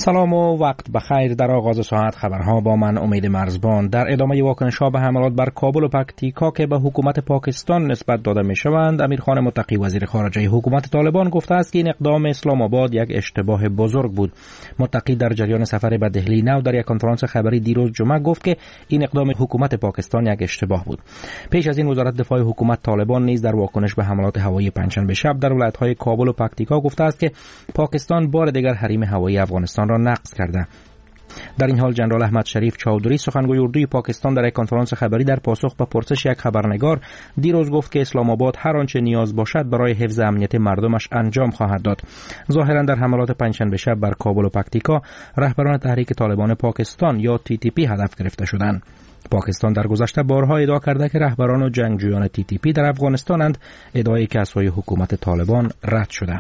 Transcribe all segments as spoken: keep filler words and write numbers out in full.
سلام و وقت بخیر. در آغاز ساعت خبرها با من امید مرزبان. در ادامه واکنش‌ها به حملات بر کابل و پکتیکا که به حکومت پاکستان نسبت داده می‌شوند، امیرخان متقی وزیر خارجه حکومت طالبان گفته است که این اقدام اسلام آباد یک اشتباه بزرگ بود. متقی در جریان سفر به دهلی نو در یک کنفرانس خبری دیروز جمعه گفت که این اقدام حکومت پاکستان یک اشتباه بود. پیش از این وزارت دفاع حکومت طالبان نیز در واکنش به حملات هوایی پنجشنبه شب در ولایت‌های کابل و پکتیکا گفته است که پاکستان بار دیگر حریم هوایی افغانستان را نقض کرده. در این حال جنرال احمد شریف چودری سخنگوی اردوی پاکستان در یک کنفرانس خبری در پاسخ به پرسش یک خبرنگار دیروز گفت که اسلام آباد هر آنچه نیاز باشد برای حفظ امنیت مردمش انجام خواهد داد. ظاهرا در حملات پنجشنبه شب بر کابل و پکتیکا رهبران تحریک طالبان پاکستان یا تی تی پی هدف گرفته شدند. پاکستان در گذشته بارها ادعا کرده که رهبران و جنگجویان تی تی پی در افغانستانند، ادعایی که از سوی حکومت طالبان رد شده.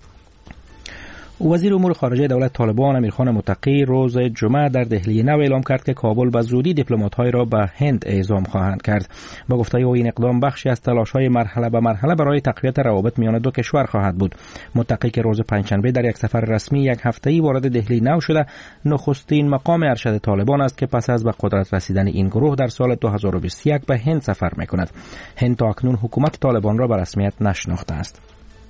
وزیر امور خارجه دولت طالبان امیرخان متقی روز جمعه در دهلی نو اعلام کرد که کابل به زودی دیپلمات‌های را به هند اعزام خواهند کرد. با گفته او این اقدام بخشی از تلاش‌های مرحله به مرحله برای تقویت روابط میان دو کشور خواهد بود. متقی که روز پنجشنبه در یک سفر رسمی یک هفته‌ای وارد دهلی نو شده، نخستین مقام ارشد طالبان است که پس از به قدرت رسیدن این گروه در سال دو هزار و بیست و یک به هند سفر می‌کند. هند تا اکنون حکومت طالبان را به رسمیت نشناخته است.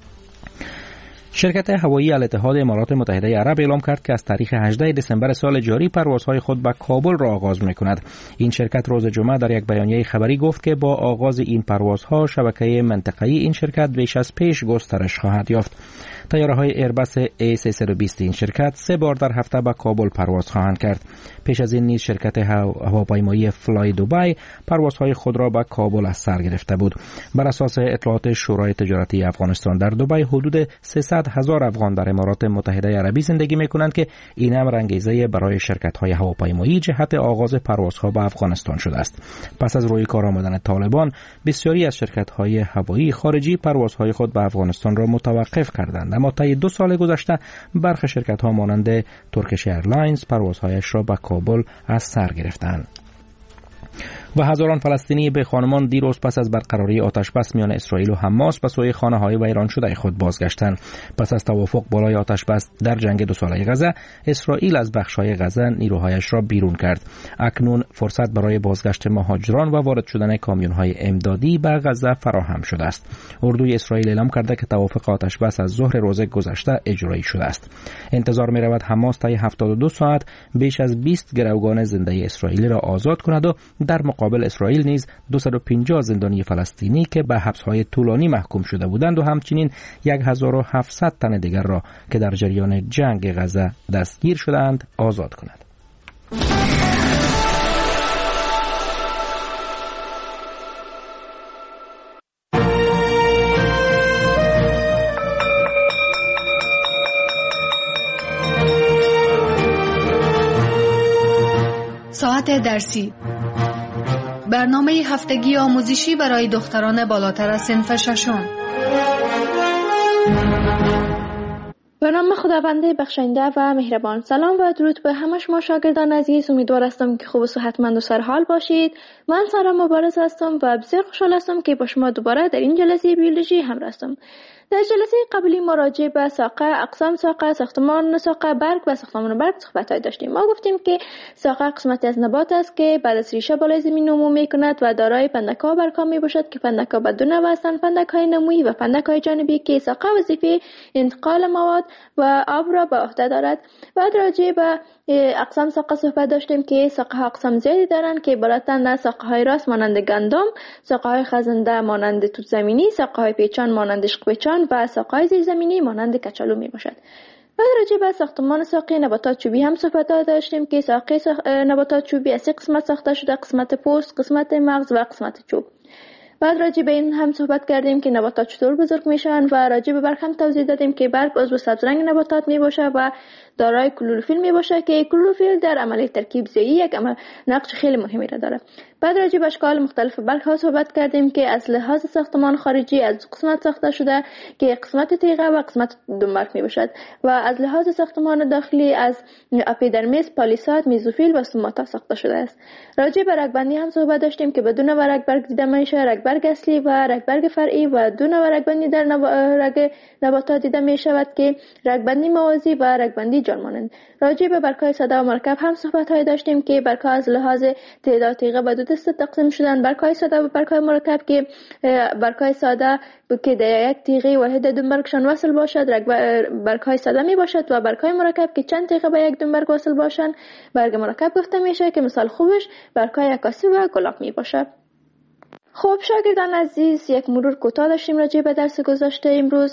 شرکت هوایی الاتحاد امارات متحده عرب اعلام کرد که از تاریخ هجدهم دسامبر سال جاری پروازهای خود به کابل را آغاز می‌کند. این شرکت روز جمعه در یک بیانیه خبری گفت که با آغاز این پروازها شبکه منطقه‌ای این شرکت بیش از پیش گسترش خواهد یافت. طیاره‌های ایرباس ای سیصد و بیست این شرکت سه بار در هفته به کابل پرواز خواهند کرد. پیش از این نیز شرکت هواپیمایی فلای دبی پروازهای خود را به کابل از سر گرفته بود. بر اساس اطلاعات شورای تجارتی افغانستان در دبی حدود سیصد هزار افغان در امارات متحده عربی زندگی می‌کنند که این امر انگیزه برای شرکت‌های هواپیمایی جهت آغاز پروازها به افغانستان شده است. پس از روی کار آمدن طالبان، بسیاری از شرکت‌های هوایی خارجی پروازهای خود به افغانستان را متوقف کردند، اما طی دو سال گذشته برخی شرکت‌ها مانند ترکیش ایرلاینز پروازهایش را به کابل از سر گرفتند. و هزاران فلسطینی به خانمان دیروز پس از برقراری آتشبس میان اسرائیل و حماس به سوی خانه‌های ویران شده خود بازگشتند. پس از توافق بالای آتشبس در جنگ دو ساله غزه، اسرائیل از بخش‌های غزه نیروهایش را بیرون کرد. اکنون فرصت برای بازگشت مهاجران و وارد شدن کامیون‌های امدادی به غزه فراهم شده است. اردوی اسرائیل اعلام کرده که توافق آتشبس از ظهر روز گذشته اجرایی شده است. انتظار می‌رود حماس طی هفتاد و دو ساعت بیش از بیست گروگان زنده اسرائیلی را آزاد کند و در مقابل اسرائیل نیز دویست و پنجاه زندانی فلسطینی که به حبس‌های طولانی محکوم شده بودند و همچنین هزار و هفتصد تن دیگر را که در جریان جنگ غزه دستگیر شدند آزاد کند. ساعت درسی، برنامه هفتگی آموزشی برای دختران بالاتر از صنف ششم. به نام خداوند بخشنده و مهربان. سلام و درود به همه شما شاگردان عزیز. امیدوار هستم که خوب و صحتمند و سرحال باشید. من سارا مبارز هستم و بسیار خوشحال هستم که با شما دوباره در این جلسه بیولوژی همراه هستم. در جلسه قبلی ما راجع به ساقه، اقسام ساقه، ساختمان ساقه برگ و ساختمان برگ صحبت‌های داشتیم. ما گفتیم که ساقه قسمتی از نبات است که بعد از ریشه بالای زمین نمو می‌کند و دارای پندک‌ها و برگ‌ها میباشد که پندک‌ها به دو نوع هستند: پندک‌های نمویی و پندک‌های جانبی که ساقه وظیفه انتقال مواد و آب را به عهده دارد. بعد راجع به اقسام ساقه صحبت داشتیم که ساقه ها اقسام زیادی دارند که عبارتند از ساقه های راست مانند گندم، ساقه های خزنده مانند توت زمینی، ساقه های پیچان مانند عشق پیچان و ساقه های زیر زمینی مانند کچالو می باشد. بعد راجع به ساختمان ساقه نباتات چوبی هم صحبت داشتیم که ساقه ساخ... نباتات چوبی از سه قسمت ساخته شده: قسمت پوست، قسمت مغز و قسمت چوب. بعد راجع به این هم صحبت کردیم که نباتات چطور بزرگ میشن و راجع به برگ هم توضیح دادیم که برگ عضو سبزرنگ نباتات می باشه و دارای کلروفیل می باشه که کلروفیل در عملیه ترکیب زایی یک نقش خیلی مهمی را داره. بعد راجع به اشکال مختلف برگ ها صحبت کردیم که از لحاظ ساختمان خارجی از دو قسمت ساخته شده که قسمت تیغه و قسمت دنبرگ می باشد و از لحاظ ساختمان داخلی از اپیدرمیس، پالیساد، میزوفیل و سوماتا ساخته شده است. راجع به رگبندی هم صحبت داشتیم که بدون نوع رگبرگ دیده میشه: رگبرگ اصلی و رگبرگ فرعی، و دو نوع رگبندی در نب... رگ نباتات دیده می شود که رگبندی موازی و رگبندی جان مانند. راجع به برگ‌های ساده و مرکب هم صحبت‌های داشتیم که برگ‌ها از لحاظ تعداد تیغه به دو دسته تقسیم شدن: برگ‌های ساده و برگ‌های مرکب، که برگ‌های ساده که در یک تیغه واحد دنبرگشان وصل باشد برگ‌های ساده می باشد و برگ‌های مرکب که چند تیغه به یک دنبرگ وصل باشند برگ مرکب گفته میشه، که مثال خوبش برگ‌های عکاسی و گلاب می باشد. خب شاگردان عزیز، یک مرور کوتاه داشتیم راجع به درس گذشته امروز.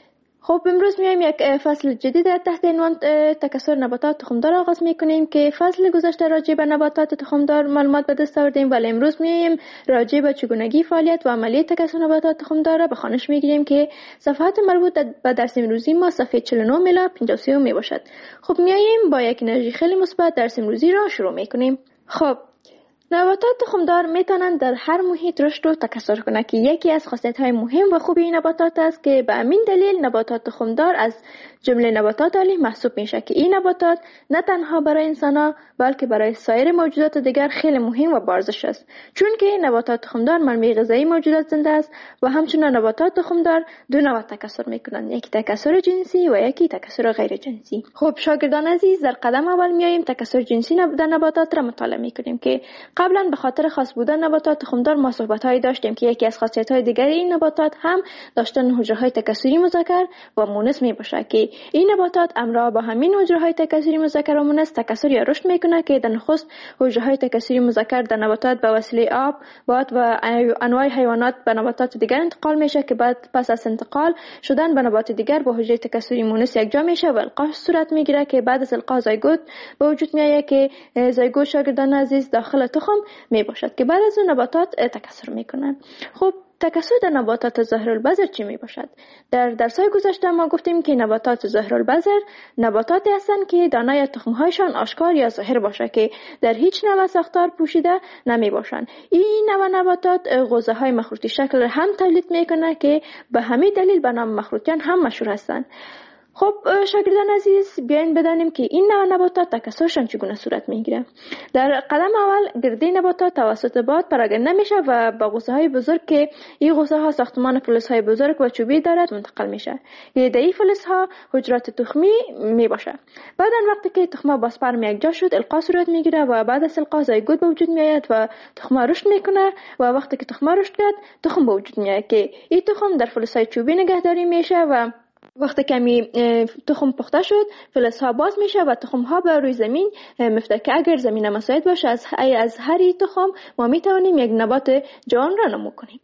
خب امروز میایم یک فصل جدید تحت عنوان تکثر نباتات تخمدار آغاز میکنیم، که فصل گذشته راجع به نباتات تخمدار معلومات به دست آوردیم، ولی امروز میایم راجع به چگونگی فعالیت و عملی تکثر نباتات تخمدار به خوانش میگیریم، که صفحات مربوط به درس امروزی ما صفحه چهل و نه الی پنجاه و سه می باشد. خب میایم با یک انرژی خیلی مثبت درس امروزی را شروع میکنیم. خب نباتات تخمدار میتونند در هر محیط رشد و تکثر کنند، که یکی از خاصیت‌های مهم و خوبی این نباتات است، که به همین دلیل نباتات تخمدار از جمله نباتات عالی محسوب میشه، که این نباتات نه تنها برای انسان‌ها بلکه برای سایر موجودات دیگر خیلی مهم و بارزش است، چون که نباتات تخمدار منبع غذایی موجودات زنده است و همچنین نباتات تخمدار دو نوع تکثر میکنند، یکی تکثر جنسی و یکی تکثر غیر جنسی. خب شاگردان عزیز، در قدم اول میایم تکثر جنسی در نباتات را مطالعه میکنیم، که قبلا به خاطر خاص بودن نباتات تخمدار ما صحبت‌هایی داشتیم که یکی از خاصیت‌های دیگر این نباتات هم داشتن حجره‌های تکثری مذکر و مؤنث میباشد، که این نباتات همراه با همین حجره‌های تکثری مذکر و مؤنث تکثر یا رشد میکنه، که در نخست حجره‌های تکثری مذکر در نباتات به وسیله آب، باد و انواع حیوانات به نباتات دیگر انتقال میشه، که بعد پس از انتقال شدن به نبات دیگر با حجره تکثری مؤنث یکجا میشه و القاح صورت میگیره، که بعد از القاح زایگوت به وجود میاد، که زایگوت شاگردان عزیز داخل تخم می باشد، که بعد از اون نباتات تکثر میکنن. خب تکثر در نباتات ظاهرالبذر چی می باشد؟ در درس‌های گذشته ما گفتیم که نباتات ظاهرالبذر نباتاتی هستند که دانه یا تخم‌هایشان آشکار یا ظاهر باشه، که در هیچ نوع ساختار پوشیده نمی باشند. این نوع نباتات غوزه‌های مخروطی شکل هم تولید میکنه، که به همین دلیل به نام مخروطیان هم مشهور هستند. خب شاگردان عزیز، بیاین بدانیم که این نوع نباتات تکثرشان چگونه صورت میگیره. در قدم اول گرده نباتات توسط باد پراگنده میشه و با غوزه های بزرگ، که این غوزه ها ساختمان فلز های بزرگ و چوبی دارد، منتقل میشه. در این فلز ها حجرات تخمی میباشه. بعد وقتی که تخمه با سپرم یکجا شد، القاح صورت میگیره و بعد از القاح زایگوت به وجود میآید و تخمه رشد میکنه و وقتی که تخمه رشد کرد، تخم به وجود میاد، که این تخم در فلز های چوبی نگهداری میشه و وقتی کمی تخم پخته شد، فلزها باز میشه و تخمها به روی زمین میفته، که اگر زمین مساعد باشه از از هر تخم ما میتوانیم یک نبات جوان را نمو کنیم.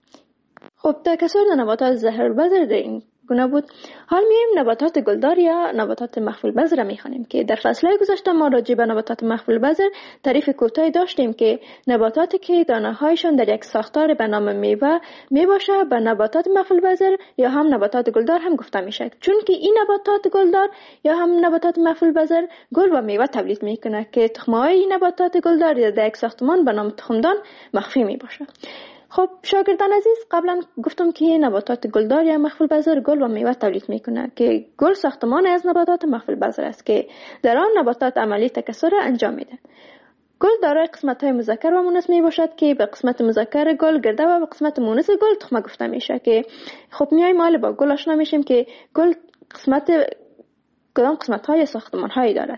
خب تکثر نباتات ظاهرالبذر در این گونه بود. حال میایم نباتات گلدار یا نباتات مخفی البذر را میخوانیم، که در فصلهای گذشته ما راجع به نباتات مخفی البذر تعریف کوتاهی داشتیم، که نباتاتی که دانه هایشان در یک ساختار به نام میوه میباشه به نباتات مخفی البذر یا هم نباتات گلدار هم گفته میشه، چون که این نباتات گلدار یا هم نباتات مخفی البذر گل و میوه تولید میکنه، که تخم‌های این نباتات گلدار در یک ساختمان به نام تخمدان مخفی میباشه. خب شاگردان عزیز، قبلا گفتم که نباتات گلدار یا مخفی البذر گل و میوه تولید میکنه، که گل ساختمان از نباتات مخفی البذر است، که در آن نباتات عملی تکثر را انجام میده. گل دارای قسمت‌های مذکر و مؤنث می باشد، که به قسمت مذکر گل گرده و به قسمت مؤنث گل تخمه گفته میشه، که خب میایم حالا با گل آشنا میشیم که گل قسمت کدام قسمت‌های یا ساختمان‌هایی دارد.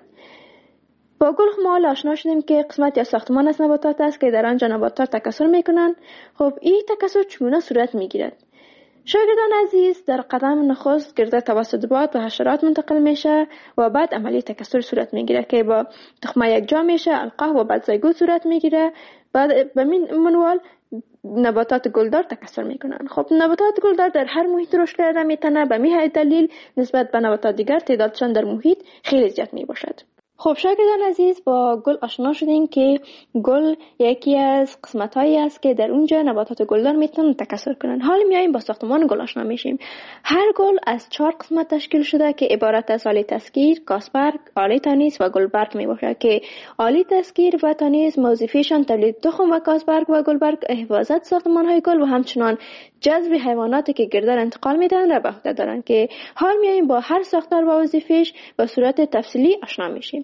با گل ما آشنا شدیم که قسمت یا ساختمان از نباتات است که در آنجا نباتات تکثر میکنند. خب این تکثر چگونه صورت میگیرد؟ شاگردان عزیز، در قدم نخست گرده توسط باد و حشرات منتقل میشه و بعد عملی تکثر صورت میگیره که با تخمه یکجا میشه، القاح و بعد زایگوت صورت میگیره. بعد به این منوال نباتات گلدار تکثر میکنن. خب نباتات گلدار در هر محیط رشد کرده میتونه، به همین دلیل نسبت به نباتات دیگر تعدادشان در محیط خیلی زیاد میباشد. خب شاگردان عزیز، با گل آشنا شدیم که گل یکی از قسمت‌هایی است که در اونجا نباتات گلدار میتونن تکثر کنن. حالا میایم با ساختمان گل آشنا میشیم. هر گل از چهار قسمت تشکیل شده که عبارت از آله تسکیر، کاسبرگ، آله تانیس و گلبرگ میباشد که آله تسکیر و تانیس وظیفه‌شان تولید تخم و کاسبرگ و گلبرگ حفاظت ساختمان‌های گل و همچنان جذب حیواناتی که گردن انتقال میدن را به عهده دارند که حال میایم با هر ساختار و وظیفه‌اش به صورت تفصیلی آشنا میشیم.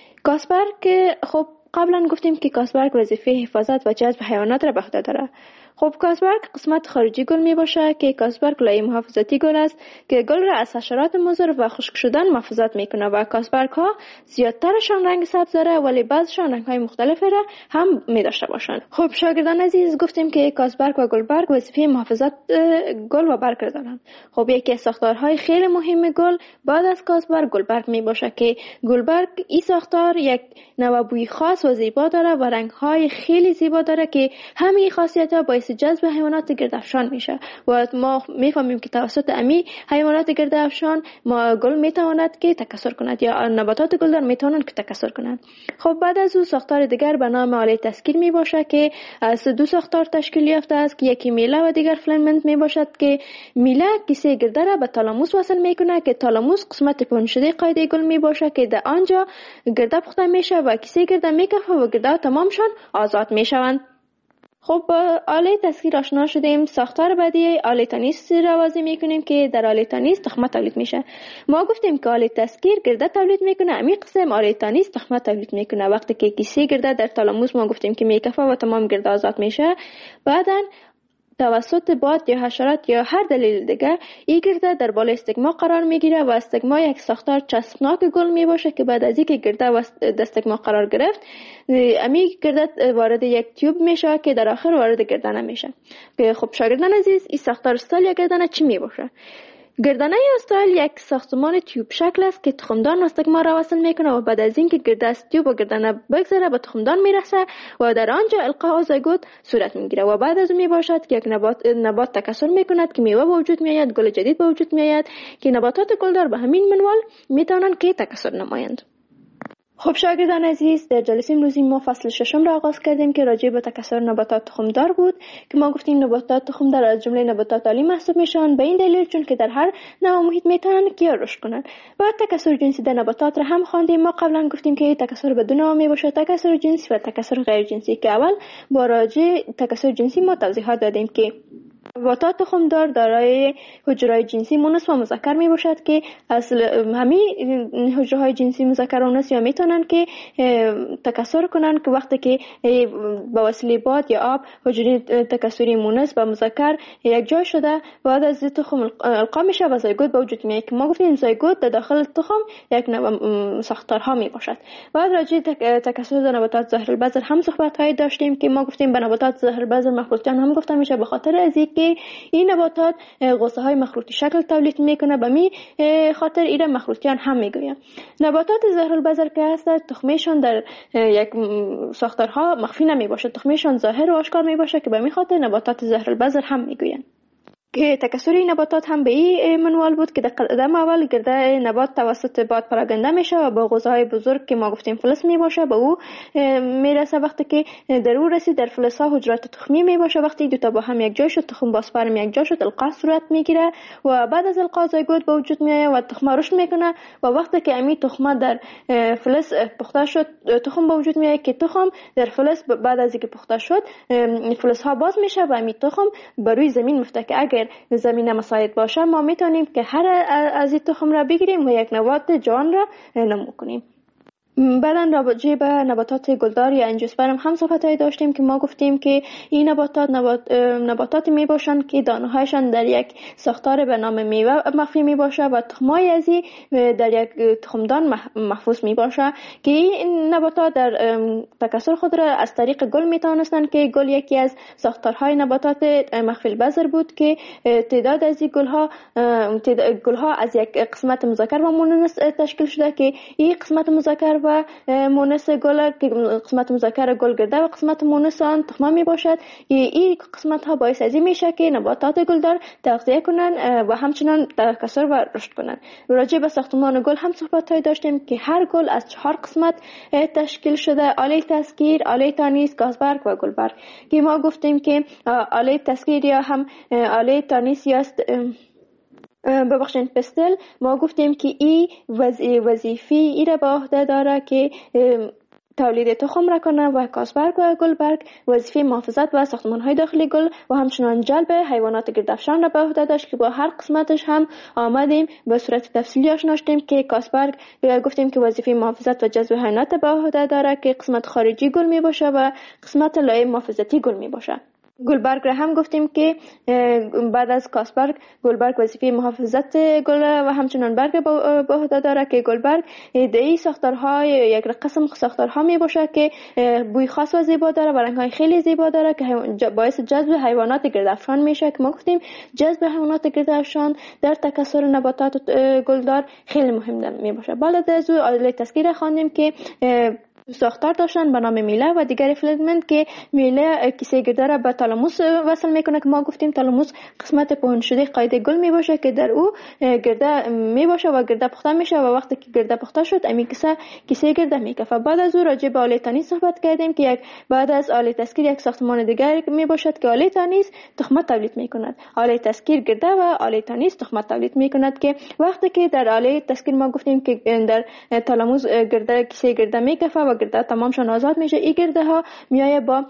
کاسبرگ که خب قبلا گفتیم که کاسبرگ وظیفه حفاظت و جذب حیوانات را به عهده داره. خب کاسبرگ قسمت خارجی گل می باشه که کاسبرگ لایه محافظتی گل است که گل را از حشرات مضر و خشک شدن محافظت میکنه و کاسبرگ ها زیادترشان رنگ سبز داره ولی بعضشان رنگ های مختلفی را هم می داشته باشند. خب شاگردان عزیز گفتیم که کاسبرگ و گلبرگ وظیفه محافظت گل و برگ دارند. خب یکی از ساختارهای خیلی مهم گل بعد از کاسبرگ گلبرگ می باشه که گلبرگ این ساختار یک نوع بوی خاص و زیبا داره و رنگ های خیلی زیبا داره که همین خاصیت ها باعث جذب حیوانات گردافشان میشه و ما میفهمیم که توسط امی حیوانات گردافشان ما گل میتواند که تکثر کند یا نباتات گلدار میتوانند که تکثر کنند. خب بعد از او ساختار دیگر به نام آله تسکیر می باشه که از دو ساختار تشکیل یافته است که یکی میله و دیگر فیلامنت می باشد که میله کیسه گرده را به تالاموس وصل میکنه که تالاموس قسمت پنجشده قاعده گل می باشه که در آنجا گرده پخته میشه و کیسه گرده میکفه و گرده تمامشان آزاد میشوند. خب با آله تسکیر آشنا شدیم. ساختار بعدی آله تانیس را بازی میکنیم که در آله تانیس تخمه تولید میشه. ما گفتیم که آله تسکیر گرده تولید میکنه، امی قسم آله تانیس تخمه تولید میکنه. وقتی که کیسه گرده در تالاموس ما گفتیم که میکفه و تمام گرده آزاد میشه، بعداً توسط باد یا حشرات یا هر دلیل دیگه این گرده در بالای استگما قرار میگیره و استگما یک ساختار چسبناک گل می باشه که بعد از اینکه گرده و استگما قرار گرفت امی گرده وارد یک تیوب میشه که در آخر وارد گردنه میشه. که خب شاگردان عزیز این ساختار استایل یا گردنه چی می باشه؟ گردنه استایل یک ساختمان تیوب شکل است که تخمدان و استگما را وصل میکنه و بعد از اینکه گرده از تیوب و گردنه بگذره به تخمدان میرسه و در آنجا القاء زایگوت صورت میگیره و بعد از اون میباشد که یک نبات نبات تکثر میکند که میوه به وجود میآید، گل جدید به وجود میآید که نباتات گلدار به همین منوال میتونن که تکثر نمایند. خب شاگردان عزیز در جلسه امروزی ما فصل ششم را آغاز کردیم که راجع به تکثر نباتات تخمدار بود که ما گفتیم نباتات تخمدار از جمله نباتات عالی محسوب میشن به این دلیل چون که در هر نوع محیط میتونن که رشد کنن. و تکثر جنسی در نباتات را هم خواندیم. ما قبلا گفتیم که تکثر به دو نوع می باشه، تکثر جنسی و تکثر غیر جنسی که اول با راجع تکثر جنسی ما توضیحات دادیم که نباتات تخمدار دارای حجره‌های جنسی مونس و مذکر می باشد که اصل همین حجره‌های جنسی مذکر و مونس یا میتونن که تکثر کنن که وقتی که با وسیله باد یا آب حجره تکثری مونس و مذکر یک جای شده بعد از تخم القا میشه و زایگوت به وجود میاد که ما گفتیم زایگوت در داخل تخم یک نوع ساختارها می باشد. بعد راجع تکثر در نباتات ظاهر البذر هم صحبت های داشتیم که ما گفتیم به نباتات ظاهر البذر مخروطیان هم گفته میشه به خاطر از اینکه این نباتات غصه های مخروطی شکل تولید میکنه به می خاطر ایره مخروطیان هم میگویم. نباتات ظاهر البذر که هست تخمشان در یک ساختارها مخفی نمی باشه، تخمشان ظاهر و آشکار می باشه که به می خاطر نباتات ظاهر البذر هم میگوین. که تکثر این نباتات هم به این منوال بود که در قدم اول گرده نبات توسط باد پراگنده میشه و با غوزهای بزرگ که ما گفتیم فلس می باشه به او میرسه. وقتی که در او رسید در فلس ها حجرات تخمی می باشه، وقتی دو تا با هم یک جای شد تخم با سپرم یک جای شد القا صورت میگیره و بعد از القا زایگوت به وجود میاد و تخم رشد میکنه و وقتی که امی تخم در فلس پخته شد تخم به وجود میاد که تخم در فلس بعد از اینکه پخته شد فلس ها باز میشه و امی تخم بر روی زمین میفته که اگر زمین مساعد باشه ما میتونیم که هر از این تخم را بگیریم و یک نبات جوان را نمو کنیم. بعداً راجع به نباتات گلدار یا انجیوسپرم هم صحبت‌های داشتیم که ما گفتیم که این نباتات نبات نباتات می باشن که دانه‌هایشان در یک ساختار به نام میوه مخفی می باشه و تخمای از این در یک تخمدان محفوظ می باشه که این نباتات در تکثر خود را از طریق گل می توانستند که گل یکی از ساختارهای نباتات مخفی البذر بود که تعداد از این گل‌ها گل‌ها از یک قسمت مذکر و مؤنث تشکیل شده که این قسمت مذکر و مونس گل که قسمت مذکر گل گرده و قسمت مونس آن تخمه می باشد. این قسمت ها باعث از این میشه که نباتات گلدار تغذیه کنن و همچنان تکثر و رشد کنن. راجع به ساختمان گل هم صحبت های داشتیم که هر گل از چهار قسمت تشکیل شده: آله تسکیر، آله تانیس، گازبرگ و گلبرگ که ما گفتیم که آله تسکیر یا هم آله تانیس یا ببخشید پستل ما گفتیم که این وظیفه ای را به عهده داره که تولید تخم را کنه و گازبرگ و گلبرگ وظیفه محافظت و ساختمان‌های داخلی گل و همچنان جلب حیوانات گردافشان را به عهده داشت که با هر قسمتش هم آمدیم به صورت تفصیلی آشنا شدیم که گازبرگ گفتیم که وظیفه محافظت و جذب حیوانات به عهده داره که قسمت خارجی گل می باشه و قسمت لایه محافظتی گل می باشه. گلبرگ را هم گفتیم که بعد از کاسبرگ گلبرگ وظیفه محافظت گل و همچنان برگ به عهده داره که گلبرگ ایده‌ای ساختارهای یک قسم ساختارها می باشه که بوی خاص و زیبا داره و رنگ‌های خیلی زیبا داره که باعث جذب حیوانات گردافشان میشه که ما گفتیم جذب حیوانات گردافشان در تکثر نباتات گلدار خیلی مهم می باشه. بعد از او آله تسکیر خواندیم که ساختار داشتن به نام میله و دیگر فیلمنت که میله کیسه گرده را به تالاموس وصل میکنه که ما گفتیم تالاموس قسمت پهن شده قاعده گل می باشه که در او گرده می باشه و گرده پخته میشه و وقتی که گرده پخته شد امی کیسه کیسه گرده میکفه. بعد از او راجع به آله تانیس صحبت کردیم که یک بعد از آله تسکیر یک ساختمان دیگر می باشد که آله تانیس تخمه تولید میکند. آله تسکیر گرده و آله تانیس تخمه تولید میکند که وقتی که در آله تسکیر ما گفتیم که در تالاموس گرده کیسه گرده میکفه و گرده تمامشان آزاد میشه، این گرده ها میایه با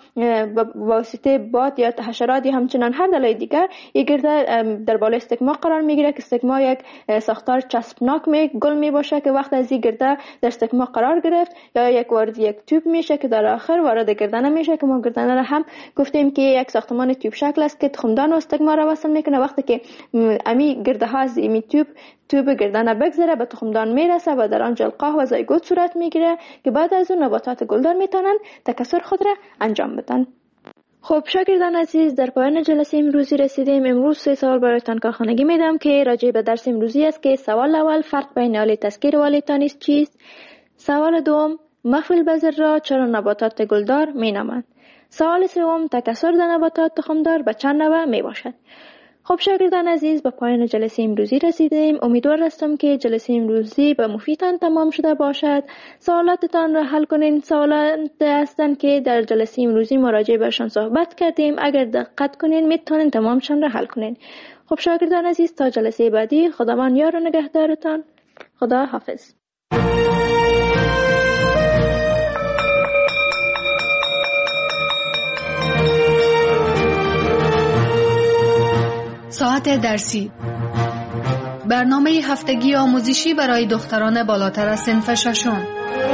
واسطه باد یا حشرات یا همچنان هر دلایل دیگر این گرده در بالای استکما قرار میگیره که استکما یک ساختار چسبناک می گل می باشه که وقت از این گرده در استکما قرار گرفت یا یک وارد یک توپ میشه که در آخر وارد گردنه میشه که ما گردنه را هم گفتیم که یک ساختمان توپ شکل است که تخمدان و استکما را وصل میکنه. وقتی که امی گرده ها از این توپ توپ گردنه بگذره به تخمدان میرسه و در آن جلقاه و زایگوت صورت میگیره که بعد از اون نباتات گلدار میتونن تکثر خود را انجام بدن. خب شاگردان عزیز، در پایان جلسه امروزی رسیدیم. امروز سه سوال برایتان کارخانگی میدم که راجع به درس امروزی است که سوال اول فرق بین آله تسکیر و آله تانیس چیست؟ سوال دوم محو البذر را چرا نباتات گلدار مینامند؟ سوال سوم تکثر در نباتات تخمدار به چند نوع می باشد؟ خب شاگردان عزیز، به پایان جلسه امروزی رسیدیم. امیدوار هستم که جلسه امروزی به مفیدتان تمام شده باشد. سوالاتتان را حل کنین. سوالات هستند که در جلسه امروزی مراجعه بهشان صحبت کردیم. اگر دقت کنین میتونین تمامشان را حل کنین. خب شاگردان عزیز، تا جلسه بعدی خداوند یار و نگهدارتان. خدا حافظ. ساعت درسی، برنامه هفتگی آموزشی برای دختران بالاتر از صنف ششم.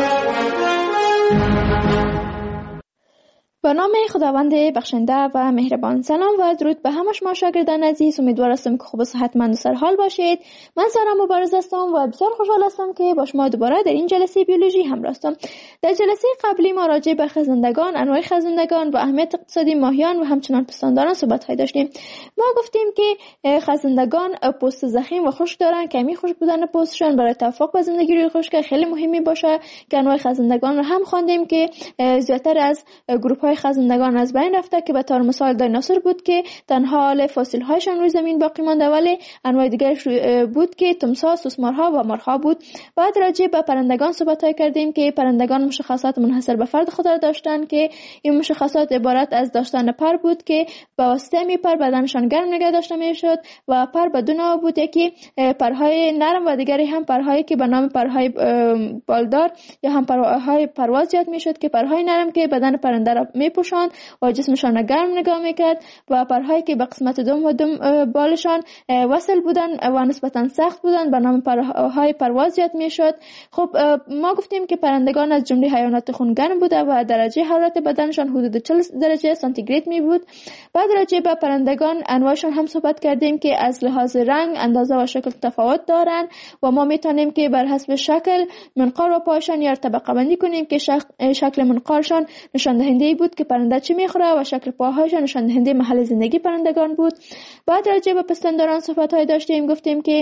با نام خداوند بخشنده و مهربان. سلام و درود به همه شما شاگردان عزیز. امیدوار هستم که خوب و صحتمند و سرحال باشید. من سارا مبارز هستم و بسیار خوشحال هستم که با شما دوباره در این جلسه بیولوژی همراه هستم. در جلسه قبلی ما راجع به خزندگان، انواع خزندگان و اهمیت اقتصادی ماهیان و همچنان پستانداران صحبت داشتیم. ما گفتیم که خزندگان پوست ضخیم و خشک دارند که می خشک بودن پوستشان برای توافق با زندگی روی خشک خیلی مهمی باشه که انواع خزندگان رو هم خواندیم که زیاتر از گروه خزندگان از بین رفته که به طور مثال دایناسور بود که تنها حال فسیل هایشان روی زمین باقی مانده، ولی انواع دیگر بود که تمساح، سوسمارها و مارها بود. بعد راجع به پرندگان صحبت کردیم که پرندگان مشخصات منحصر به فرد خود را داشتند که این مشخصات عبارت از داشتن پر بود که به واسطه می پر بدنشان گرم نگه داشته میشد و پر به دو نوع بود، یکی پرهای نرم و دیگری هم پرهایی که به نام پرهای بالدار یا هم پرهای پرواز یاد میشد که پرهای نرم که بدن پرنده را میپوشاند و جسمشان را گرم نگاه میکرد و پرهایی که به قسمت دوم و دم بالشان وصل بودن و نسبتا سخت بودن به نام پرهای پرواز یاد میشد. خب ما گفتیم که پرندگان از جمله حیوانات خونگرم بوده و درجه حرارت بدنشان حدود چهل درجه سانتیگراد می بود. بعد راجع به پرندگان انواعشان هم صحبت کردیم که از لحاظ رنگ، اندازه و شکل تفاوت دارند و ما میتونیم که بر حسب شکل منقار و پایشان یا طبقه بندی کنیم که شکل منقارشان نشان دهنده بود که پرنده چی میخوره و شکل پاهایشان نشان دهنده محل زندگی پرندگان بود. بعد راجع به پستانداران صحبت های داشتیم. گفتیم که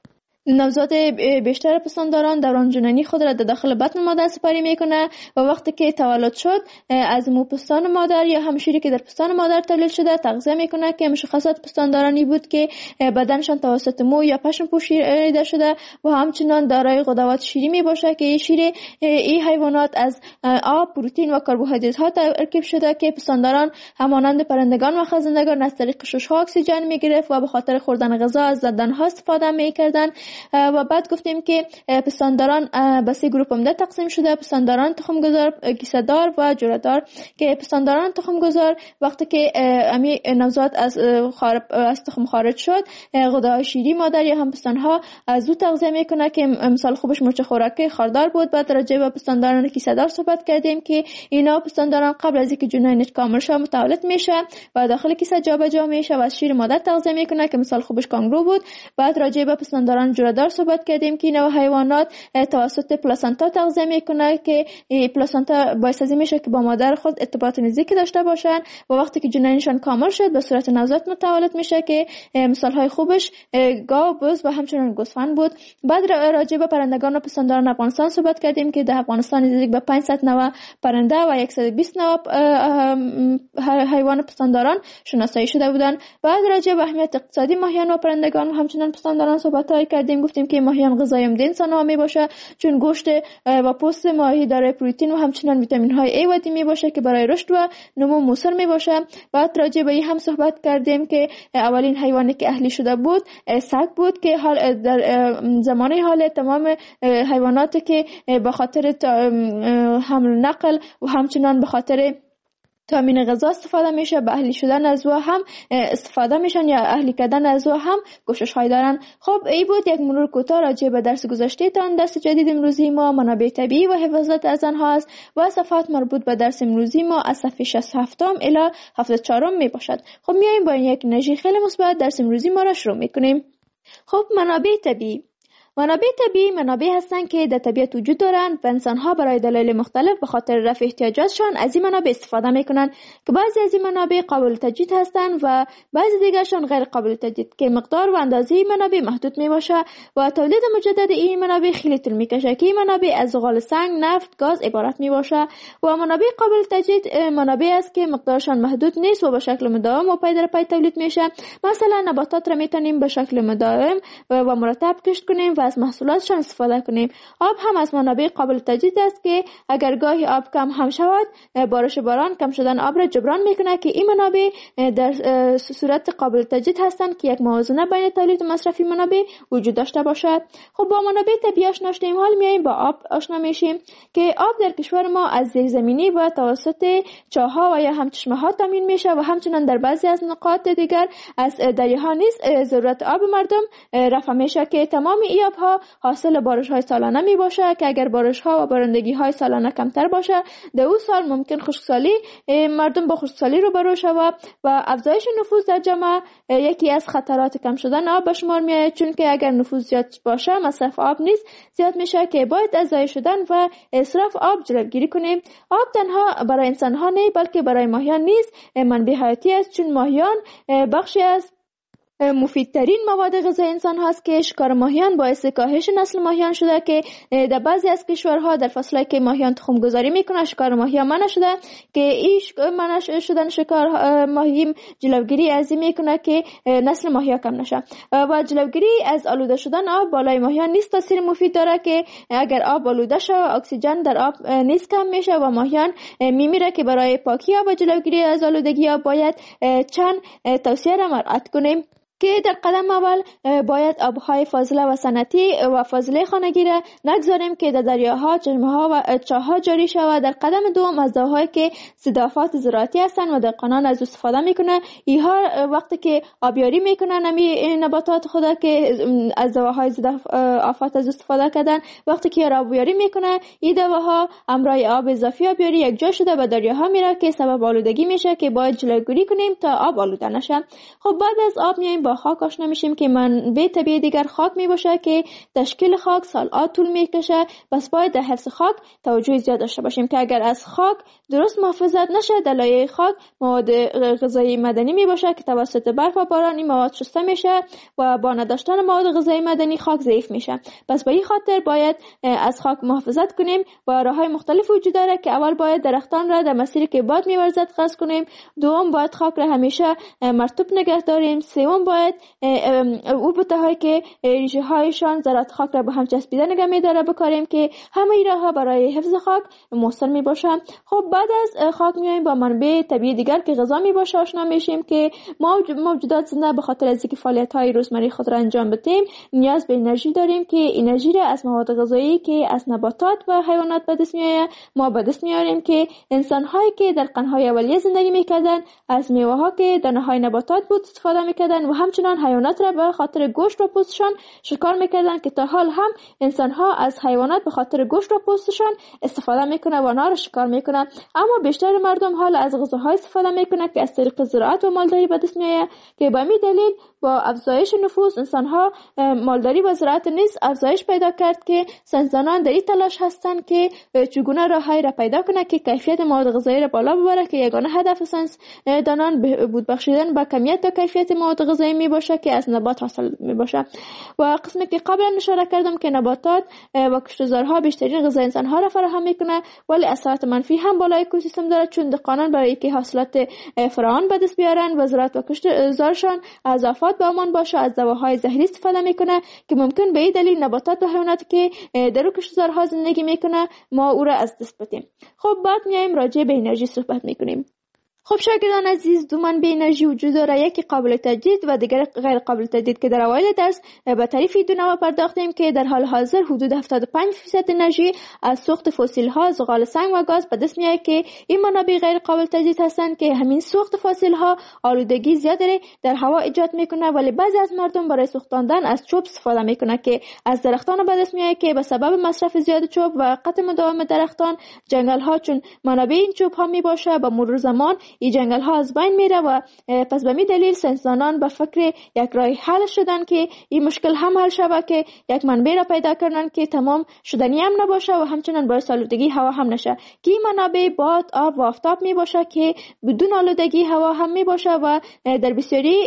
نوزاد بیشتر پستانداران دوران جنینی خود را در داخل بطن مادر سپری میکنه و وقتی که تولد شد از مو پستان مادر یا هم شیری که در پستان مادر تولید شده تغذیه میکنه که مشخصات پستاندارانی بود که بدنشان توسط مو یا پشم پوشیده شده و همچنان دارای غدوات شیری می باشه که این شیر این حیوانات از آب، پروتئین و کربوهیدرات ها ترکیب شده که پستانداران همانند پرندگان و خزندگان از طریق شش ها اکسیژن میگرفت و به خاطر خوردن غذا از دندان ها استفاده میکردن. و بعد گفتیم که پستانداران به سه گروه عمده تقسیم شده: پستانداران تخمگذار، کیسه‌دار و جره‌دار. که پستانداران تخمگذار وقتی که امی نوزاد از خارج از تخم خارج شد، غده‌های شیری مادر یا هم پستانها از او تغذیه میکنه که مثال خوبش مرچ خوراکی خاردار بود. بعد راجع به پستانداران کیسه‌دار صحبت کردیم که اینا پستانداران قبل از اینکه جنینش کامل شه متولد میشه و داخل کیسه جابجا میشه و از شیر مادر تغذیه میکنه که مثال خوبش کانگرو بود. بعد راجع به پستانداران جره‌دار صحبت کردیم که اینا حیوانات توسط پلاسنتا تغذیه میکنه که پلاسنتا باعث از میشه که با مادر خود ارتباط نزدیکی داشته باشن و وقتی که جنینشان کامل شد به صورت نوزاد متولد میشه که مثال های خوبش گاو، بز و همچنین گوسفند بود. بعد راجع به پرندگان و پستانداران افغانستان صحبت کردیم که در افغانستان نزدیک به پانصد نوع پرنده و صد و بیست نوع حیوان پستانداران شناسایی شده بودند. بعد راجع به اهمیت اقتصادی ماهیان و پرندگان و همچنین پستانداران صحبت کردیم. گفتیم که ماهیان غذای عمده انسان‌ها میباشه چون گوشت و پوست ماهی دارای پروتئین و همچنین ویتامین های A و D میباشه که برای رشد و نمو موثر میباشه. بعد راجع به این هم صحبت کردیم که اولین حیوانی که اهلی شده بود سگ بود که حال در زمانه حال تمام حیواناتی که به خاطر حمل نقل و همچنین به خاطر تامین غذا استفاده میشه، به اهلی شدن از او هم استفاده میشن یا اهلی کردن از او هم کوشش های دارن. خب ای بود یک مرور کوتاه راجع به درس گذشته تان. درس جدید امروزی ما منابع طبیعی و حفاظت از آنها است و صفحات مربوط به درس امروزی ما از صفحه شصت و هفت الی هفتاد و چهار می باشد. خب میایم با یک انرژی خیلی مثبت درس امروزی ما را شروع میکنیم. خب منابع طبیعی منابع طبیعی منابع هستند که در طبیعت وجود دارند و انسان‌ها برای دلایل مختلف به خاطر رفع احتیاجاتشان از این منابع استفاده می‌کنند که بعضی از این منابع قابل تجدید هستند و بعضی دیگرشان غیر قابل تجدید که مقدار و اندازه این منابع محدود میباشه و تولید مجدد این منابع خیلی طول میکشه که این منابع از زغال سنگ، نفت، گاز عبارت میباشه و منابع قابل تجدید منابع است که مقدارشان محدود نیست و به شکل مداوم و پی در پی تولید میشه. مثلا نباتات را میتونیم به شکل مداوم و مرتب کشت کنیم و از محصولاتشان استفاده کنیم. آب هم از منابع قابل تجدید است که اگر گاهی آب کم هم شود، بارش باران کم شدن آب را جبران میکنه که این منابع در صورت قابل تجدید هستند که یک موازنه بین تولید و مصرف منابع وجود داشته باشد. خب با منابع طبیعی آشنا شدیم، حال میایم با آب آشنا میشیم که آب در کشور ما از زیرزمینی و توسط چاه‌ها و یا هم چشمه‌ها تامین میشه و همچنین در بعضی از نقاط دیگر از دریاها نیز ضرورت آب مردم رفع میشه که تمام این آبها حاصل بارش‌های سالانه می باشه که اگر بارش‌ها و بارندگی‌های سالانه کمتر باشه در اون سال ممکن خشکسالی مردم با خشکسالی روبرو شود و افزایش نفوذ در جامعه یکی از خطرات کم شدن آب به شمار میاد، چون که اگر نفوذ زیاد باشه مصرف آب نیز زیاد میشه که باید از ضایع شدن و اسراف آب جلوگیری کنیم. آب تنها برای انسان‌ها نه بلکه برای ماهیان نیز منبع حیاتی است، چون ماهیان بخشی از مفیدترین مواد غذایی انسان هاست که شکار ماهیان باعث کاهش نسل ماهیان شده که در بعضی از کشورها در فصلی که ماهیان تخم گذاری میکنه شکار ماهیان منع شده که این منع شدن شکار ماهی جلوگیری از این میکنه که نسل ماهیان کم نشه و جلوگیری از آلوده شدن آب بالای ماهیان نیز تاثیر مفید داره که اگر آب آلوده شه اکسیژن در آب نیز کم میشه و ماهیان میمیره که برای پاکی آب و جلوگیری از آلودگی آب باید چند توصیه را مراعات کنیم که در قدم اول باید آبهای فاضله و صنعتی و فاضله خانگی را نگذاریم که در دریاها، چشمه‌ها و چاه‌ها جاری شود. در قدم دوم از دواهایی که ضد آفات زراعتی هستند و دهقانان از استفاده میکنه، اینها وقتی که آبیاری میکنن نمی نباتات خدا که از دواهای ضد آفات از استفاده کردن، وقتی که آبیاری میکنه این دواها همراه آب اضافی آبیاری یک جا شده به دریاها میره که سبب آلودگی میشه که باید جلوگیری کنیم تا آب آلوده نشه. خب بعد از آب میایم با خاک آشنا میشیم که منبع طبیعی دیگر خاک میباشه که تشکیل خاک سال‌ها طول میکشه، پس باید در حفظ خاک توجه زیاد داشته باشیم که اگر از خاک درست محافظت نشه در لایه خاک مواد غذایی معدنی میباشه که توسط برف و باران این مواد شسته میشه و با نداشتن مواد غذایی معدنی خاک ضعیف میشه. پس به این خاطر باید از خاک محافظت کنیم و راههای مختلف وجود داره که اول باید درختان را در مسیری که باد میورزد قطع کنیم، دوم باید خاک را همیشه مرطوب نگه داریم، سوم باید باید او بوتهایی که ریشه هایشان ذرات خاک را به هم چسبیده نگه می‌داره بکاریم که همه این راه‌ها برای حفظ خاک مؤثر میباشه. خب بعد از خاک میایم با منابع طبیعی دیگر که غذا میباشه آشنا میشیم که ما موجودات زنده به خاطر از اینکه فعالیت‌های روزمره خود را انجام بدیم نیاز به انرژی داریم که انرژی را از مواد غذایی که از نباتات و حیوانات به دست میآید ما به دست میاریم که انسان‌هایی که در قرن‌های اولیه زندگی میکردن از میوه‌ها که دانه‌های نباتات بود استفاده میکردن و همچنان حیوانات را به خاطر گوشت و پوستشان شکار میکردن که تا حال هم انسان‌ها از حیوانات به خاطر گوشت و پوستشان استفاده میکنه و آنها را شکار میکنه. اما بیشتر مردم حال از غذاهای استفاده میکنه که از طریق زراعت و مالداری به دست میآید که به همین دلیل با افزایش نفوس انسان‌ها مالداری و زراعت نیز افزایش پیدا کرد که ساینسدانان در این تلاش هستند که چگونه راههایی را پیدا کنند که کیفیت مواد غذایی را بالا ببره که یگانه هدف ساینسدانان بود بخشیدن به کمیت و کیفیت مواد غذایی می باشه که از نبات حاصل می باشه. و قسمی که قبلا اشاره کردم که نباتات و کشتزارها بیشترین غذای انسان‌ها را فراهم میکنه ولی اثرات منفی هم بالای اکوسیستم داره چون دهقانان برای اینکه حاصلات فراوان به دست بیارن و زراعت و کشتزارشان از آفات به امان باشه از دواهای زهری استفاده میکنه که ممکن به این دلیل نباتات و حیواناتی که در کشتزارها زندگی میکنه ما او را از دست بدیم. خب بعد میایم راجع به انرژی صحبت میکنیم. خب شاگردان عزیز دو منبع انرژی وجود داره یکی قابل تجدید و دیگر غیر قابل تجدید که در اوایل درس به تعریف دو نوع پرداختیم که در حال حاضر حدود هفتاد و پنج درصد انرژی از سوخت فسیل ها زغال سنگ و گاز به دست میاد که این منابع غیر قابل تجدید هستند که همین سوخت فسیل ها آلودگی زیادی در هوا ایجاد میکنه ولی بعضی از مردم برای سوختاندن از چوب استفاده میکنه که از درختان به دست میاد که به سبب مصرف زیاد چوب و قطع مداوم درختان جنگل ها چون منابع این چوب ها میباشه با مرور زمان این جنگل ها از بین میره و پس به می دلیل ساینسدانان به فکر یک راه حل شدن که این مشکل هم حل شود که یک منبع را پیدا کردن که تمام شدنی هم نباشه و همچنان باعث آلودگی هوا هم نشه که این منابع باد آب و آفتاب می باشه که بدون آلودگی هوا هم می باشه و در بسیاری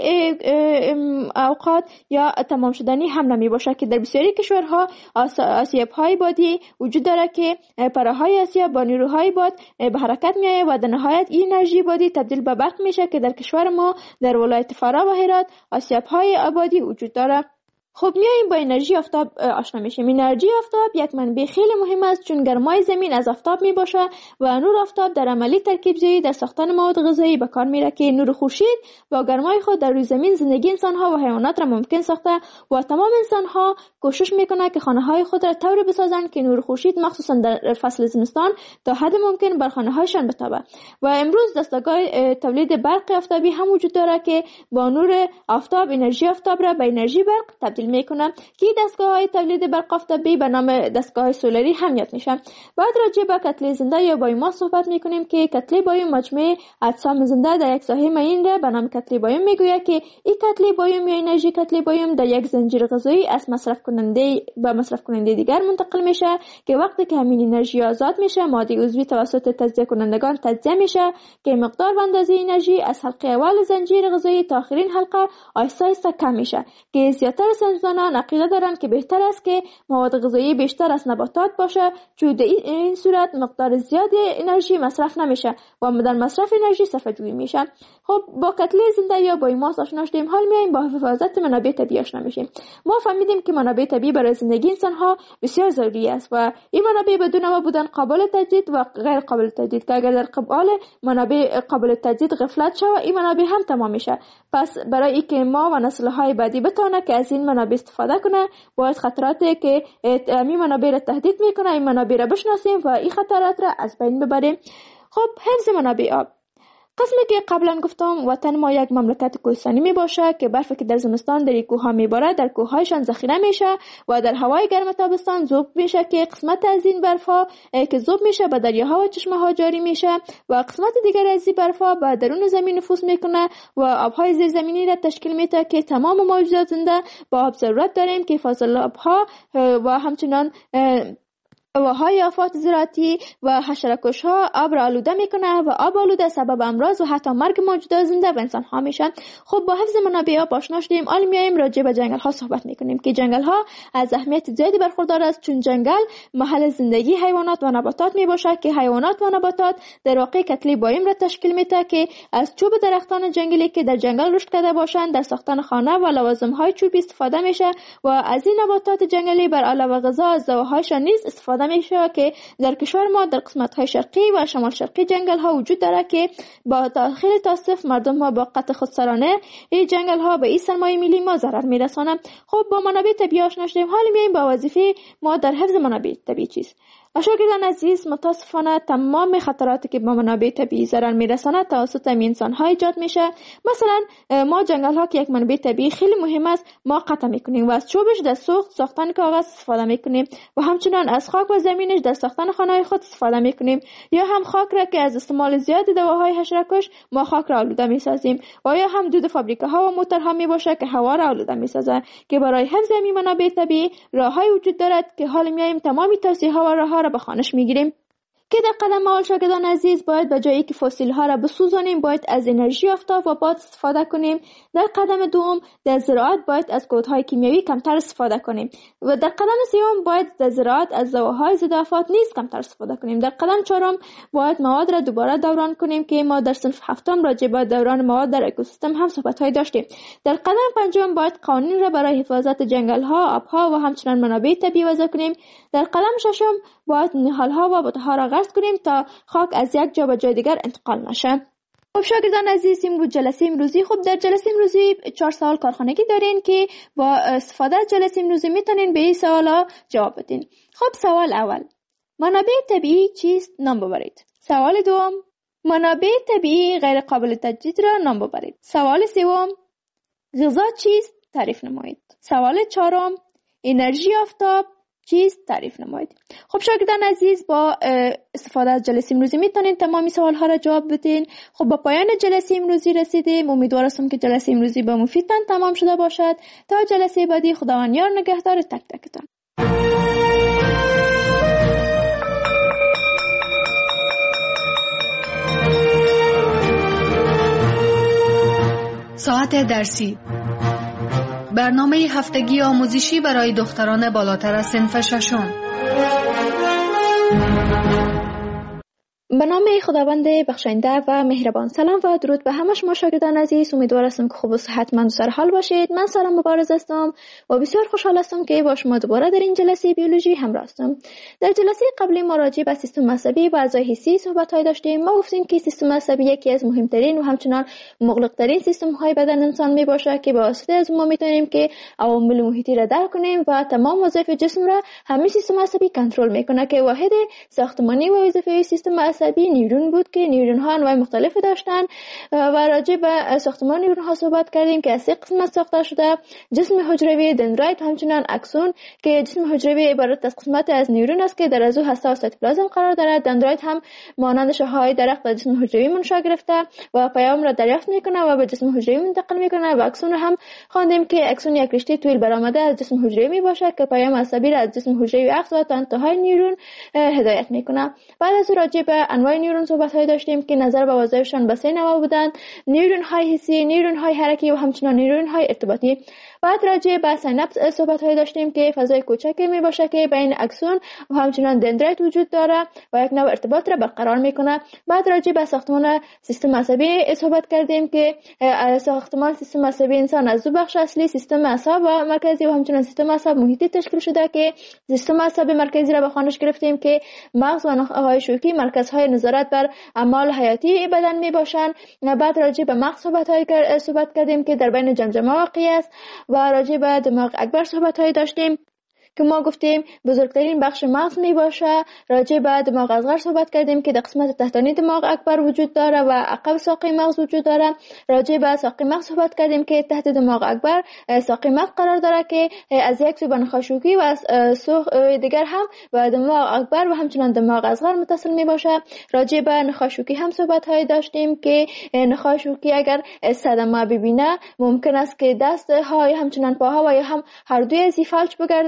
اوقات یا تمام شدنی هم نمی باشه که در بسیاری کشورها آسیاب های بادی وجود داره که پرههای آسیاب با نیروهای باد به حرکت میآید و در نهایت این انرژی بادی تبدیل به برق میشه که در کشور ما در ولایت فرا و هرات آسیاب‌های آبادی وجود داره. خب میایم با انرژی آفتاب آشنا میشیم. انرژی آفتاب یک منبع خیلی مهم است چون گرمای زمین از آفتاب میباشه و نور آفتاب در عملی ترکیب‌زایی در ساختن مواد غذایی به کار میره که نور خورشید با گرمای خود در روی زمین زندگی انسان‌ها و حیوانات را ممکن ساخته و تمام انسان‌ها کوشش میکنه که خانه‌های خود را طوری بسازند که نور خورشید مخصوصا در فصل زمستان تا حد ممکن بر خانه‌هایشان بتابه. و امروز دستگاه تولید برق آفتابی هم وجود داره که با نور آفتاب انرژی آفتاب را به انرژی برق تبدیل میکنه که دستگاه‌های تولید برق آفتابی به نام دستگاه سولری هم یاد میشه. بعد راجع به کتله زنده یا بایوماس صحبت میکنیم که کتله بایوم مجموعه اجسام زنده در یک ساحه معین را به نام کتله بایوم میگوید که این کتله بایوم یا انرژی کتله بایوم در یک زنجیر غذایی از مصرف کننده به مصرف کننده دیگر منتقل میشه که وقتی که همین انرژی آزاد میشه ماده عضوی توسط تجزیه کنندگان تجزیه میشه که مقدار و اندازه انرژی از حلقه اول زنجیر غذایی تا آخرین حلقه آهسته آهسته کم میشه که زیاتر ساینسدانان عقیده دارند که بهتر است که مواد غذایی بیشتر از نباتات باشه چون در این صورت مقدار زیادی انرژی مصرف نمیشه و در مصرف انرژی صرفه جویی میشه. خب با کتله زنده یا بایوماس آشنا شدیم حال میایم با حفاظت منابع طبیعی آشنا میشیم. ما فهمیدیم که منابع طبیعی برای زندگی انسان ها بسیار ضروری است و این منابع بدون ما بودن قابل تجدید و غیر قابل تجدید که اگر در قبال منابع قابل تجدید غفلت شود این منابع هم تمام میشه. پس برای اینکه ما و نسل های بعدی بتونه که از این منابع استفاده کنه باید خطراتی که این منابع را تهدید میکنه این منابع را بشناسیم و این خطرات را از بین ببریم. خب حفظ منابع آب قسمی که قبلا گفتم وطن ما یک مملکت کوهستانی می باشه که برفی که در زمستان در کوه ها می باره در کوه هایشان ذخیره میشه و در هوای گرم تابستان ذوب میشه که قسمت از این برف ها که ذوب میشه به دریاها و چشمه ها جاری میشه و قسمت دیگر از این برف ها به درون زمین نفوذ میکنه و آبهای زیرزمینی را تشکیل میده که تمام موجودات زنده با آب ضرورت داریم که فاضلاب ها و همچنان هواهای آفات زراعتی و حشره‌کش‌ها آب را آلوده میکنه و آب آلوده سبب امراض و حتی مرگ موجودات زنده و انسان ها میشن. خب با حفظ منابع آب آشنا شدیم، حالا میایم راجع به جنگل ها صحبت میکنیم که جنگل ها از اهمیت زیادی برخوردار است، چون جنگل محل زندگی حیوانات و نباتات میباشه که حیوانات و نباتات در واقع کتله بایم را تشکیل میده که از چوب درختان جنگلی که در جنگل رشد کرده باشند در ساختن خانه و لوازم های چوبی استفاده میشه و از این نباتات جنگلی بر علاوه غذا از زوهایشان نیز استفاده میشه که در کشور ما در قسمت های شرقی و شمال شرقی جنگل ها وجود داره که با خیلی تاسف مردم ها با قطع خودسرانه این جنگل ها به این سرمایه ملی ما ضرر میرسانه. خب با منابع طبیعی آشنا شدیم، حالا میایم با وظیفه ما در حفظ منابع طبیعی چیست. شاگردان عزیز، متاسفانه تمام خطراتی که با منابع طبیعی ضرر میرساند توسط انسان ها ایجاد میشه. مثلا ما جنگل ها که یک منبع طبیعی خیلی مهم است ما قطع میکنیم و از چوبش در سوخت ساختن کاغذ استفاده میکنیم و همچنان از خاک و زمینش در ساختن خانه های خود استفاده میکنیم، یا هم خاک را که از استعمال زیاد دواهای حشره‌کش ما خاک را آلوده میسازیم، و یا هم دود فابریکه ها و موتورها میباشه که هوا را آلوده میسازه. که برای حفظ این منابع طبیعی راههای وجود دارد که حالا میایم تمامی توصیه ها و راه را به خوانش میگیریم. که در قدم اول شاگردان عزیز باید به جایی که فسیل ها را بسوزانیم باید از انرژی آفتاب و باد استفاده کنیم. در قدم دوم در زراعت باید از کودهای کیمیایی کمتر استفاده کنیم و در قدم سوم باید در زراعت از دواهای ضد آفات نیز کمتر استفاده کنیم. در قدم چهارم باید مواد را دوباره دوران کنیم که ما در صنف هفتم راجع به دوران مواد در اکوسیستم هم صحبت های داشتیم. در قدم پنجم باید قوانین را برای حفاظت جنگل ها، آبها و همچنین منابع طبیعی وضع کنیم. در قدم ششم باید نهال ها و بوته ها را غرس کنیم تا خاک از یک جا به جای دیگر انتقال نشه. خب شاگردان عزیز، امروز جلسه امروزی خب در جلسه امروزی چهار سوال کارخانگی دارین که با استفاده از جلسه امروزی میتونین به این سوالا جواب بدین. خب سوال اول، منابع طبیعی چیست؟ نام ببرید. سوال دوم، منابع طبیعی غیر قابل تجدید را نام ببرید. سوال سوم، غذا چیست؟ تعریف نمایید. سوال چهارم، انرژی آفتاب چیست؟ تعریف نمایید. خب شاگردان عزیز، با استفاده از جلسه امروزی میتونین تمامی سوال ها را جواب بدین. خب با پایان جلسه امروزی رسیدیم. امیدوار هستم که جلسه امروزی با مفیدتان تمام شده باشد. تا جلسه بعدی، خداوند یار نگهدار تک تکتان. ساعت درسی، برنامه هفتگی آموزشی برای دختران بالاتر از صنف ششم. به نام خداوند بخشنده و مهربان. سلام و درود به همه شما شاگردان عزیز. امیدوار هستم که خوب و صحتمند و سرحال باشید. من سارا مبارز هستم و بسیار خوشحال هستم که با شما دوباره در این جلسه بیولوژی همراه هستم. در جلسه قبلی ما راجع به سیستم عصبی و اعضای حسی صحبت‌های داشتیم. ما گفتیم که سیستم عصبی یکی از مهمترین و همچنان مغلق‌ترین سیستم‌های بدن انسان میباشه که با واسطه از ما میتونیم که عوامل محیطی را درک کنیم و تمام وظایف جسم را همین سیستم عصبی کنترل میکنه که واحد ساختمانی و وظیفه سیستم عصبی نیورون بود که نیورون ها انواع مختلفی داشتن و راجع به ساختمان نیورون ها صحبت کردیم که از سه قسمت ساخته شده: جسم حجروی، دندرایت و همچنین اکسون. که جسم حجروی عبارت از قسمت از نیورون است که در ازو هسته و سایتوپلازم قرار دارد. دندرایت هم مانند شاخه‌های درخت در جسم حجروی منشأ گرفته و پیام را دریافت میکنه و به جسم حجروی منتقل میکنه. و اکسون هم خواندیم که اکسون یک رشته طول برآمده از جسم حجروی میباشه که پیام عصبی را از جسم حجروی اخذ و تا انتهای نیورون هدایت میکنه. بعد از راجع به انواع نیورون صحبت های داشتیم که نظر به وظایفشان به سه نوع بودند: نیورون های حسی، نیورون های حرکی و همچنین نیورون های ارتباطی. بعد راجع به سیناپس صحبت های داشتیم که فضای کوچکی می باشه که بین اکسون و همچنین دندرایت وجود داره و یک نوع ارتباط را برقرار میکنه. بعد راجع به ساختمان سیستم عصبی صحبت کردیم که ساختمان سیستم عصبی انسان از دو بخش اصلی، سیستم عصب و مرکزی و همچنین سیستم عصب محیطی تشکیل شده که سیستم عصب مرکزی را به خوانش گرفتیم که مغز و نخاع شوکی مرکزهای نظارت بر اعمال حیاتی بدن می باشند. بعد راجع به مغز صحبت های صحبت کردیم که در بین جمجمه واقع است و راجع به دماغ اکبر صحبت های داشتیم که ما گفتیم بزرگترین بخش مغز می باشه. راجع به دماغ اصغر صحبت کردیم که در قسمت تحتانی دماغ اکبر وجود داره و عقب ساقه مغز وجود داره. راجع به ساقه مغز صحبت کردیم که تحت دماغ اکبر ساقه مغز قرار داره که از یک سو به نخاع شوکی و از سو دیگر هم و دماغ اکبر و همچنین دماغ اصغر متصل می باشه. راجع به نخاع شوکی هم صحبت های داشتیم که نخاع شوکی اگر صدمه ببینه ممکن است که دست های همچنین پاها و یا هم هر دوی از فلج بگرده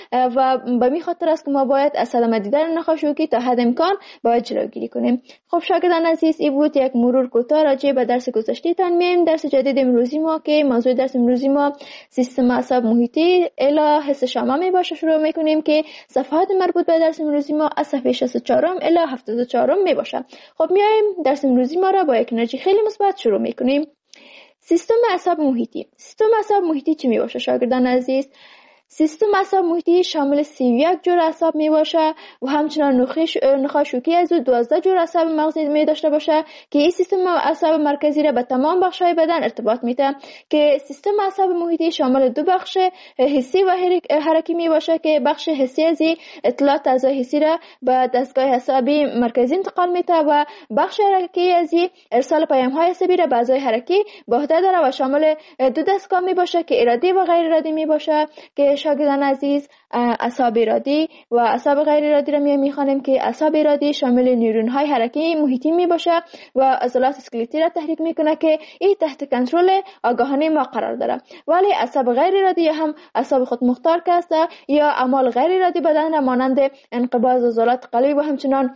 و به می خاطر است که ما باید از صدمه دیدن نخاشوکی تا حد امکان باید جلوگیری کنیم. خب شاگردان عزیز، این بود یک مرور کوتاه راجع به درس گذشته تان. میایم درس جدید امروزی ما که موضوع درس امروزی ما سیستم اعصاب محیطی الی حس شامه می باشه شروع میکنیم که صفحات مربوط به درس امروزی ما از صفحه شصت و چهار الی هفتاد و چهار می باشه. خب میایم درس امروزی ما را با یک انرژی خیلی مثبت شروع میکنیم. سیستم اعصاب محیطی. سیستم اعصاب محیطی چی می باشه شاگردان عزیز؟ سیستم اعصاب محیطی شامل سی و یک جور اعصاب می باشه و همچنان نخاع شوکی از دوازده جور اعصاب مغزی می داشته باشه که این سیستم اعصاب مرکزی را به تمام بخش‌های بدن ارتباط میده که سیستم اعصاب محیطی شامل دو بخش حسی و حرکی می باشه که بخش حسی از اطلاعات اعضای حسی را به دستگاه عصبی مرکزی انتقال میده و بخش حرکی از ارسال پیام‌های عصبی را به اعضای حرکی به عهده داره و شامل دو دستگاه می باشه که ارادی و غیر ارادی می باشه که شاگردان عزیز اعصاب ارادی و اعصاب غیر ارادی را می‌خوانیم که اعصاب ارادی شامل نیورون‌های حرکتی محیطی میباشه و عضلات اسکلتی را تحریک میکنه که این تحت کنترل آگاهانه ما قرار داره. ولی اعصاب غیر ارادی هم اعصاب خود مختار که است یا اعمال غیر ارادی بدن را مانند انقباض عضلات قلبی و همچنان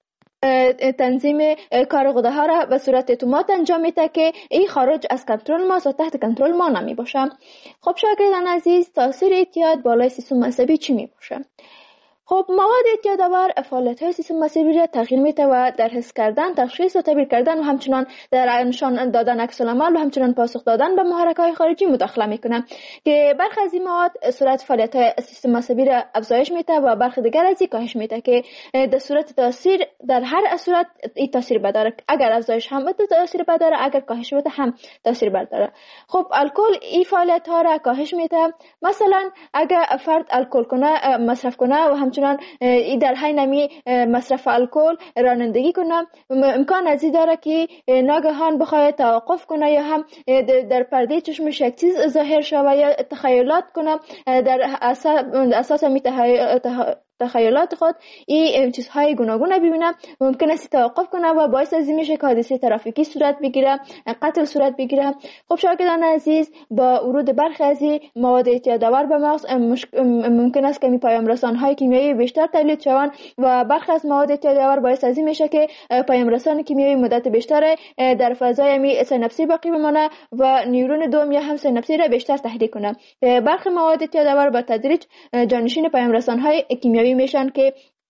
تنظیم کار غده ها را به صورت اتومات انجام میده که این خارج از کنترل ما و تحت کنترل ما نمی باشه. خب شاگردان عزیز، تاثیر اعتیاد بالای سیستم عصبی چی می باشه؟ خب مواد اعتیادآور فعالیت‌های سیستم عصبی را تغییر میده و در حس کردن، تشخیص و تعبیر کردن و همچنان در نشان دادن عکس العمل و همچنان پاسخ دادن به محرک‌های خارجی مداخله میکنه که برخی از این مواد سرعت فعالیت‌های سیستم عصبی را افزایش میده و برخی دیگر از این کاهش میده که در صورت تاثیر در هر صورت این تاثیر بداره. اگر افزایش هم بده تاثیر بداره، اگر کاهش بده هم تاثیر بداره. خب الکل این فعالیت‌ها را کاهش میده. مثلا اگر فرد الکل کنه مصرف کنه و همچنان ای در حین نمی مصرف الکل رانندگی کنه، امکان از این داره که ناگهان بخواد توقف کنه یا هم در پرده چشمش یک چیز ظاهر شود یا تخیلات کنه در اساس می تخیلات خود این چیزهای گوناگون ببینه، ممکن است توقف کنه و باعث از این میشه که حادثه ترافیکی صورت بگیره، قتل صورت بگیره. خب شاگردان عزیز، با ورود برخی از مواد اعتیادآور به مغز ممکن است که می پیام رسان‌های کیمیایی بیشتر تولید شوند و برخی از مواد اعتیادآور باعث از این میشه که پیام رسان کیمیایی مدت بیشتر در فضای می سیناپسی باقی بمانه و نیورون دوم یا هم سیناپسی را بیشتر تحریک کنه. برخی مواد اعتیادآور با تدریج جانشین پیام رسان‌های کیمیایی میشن که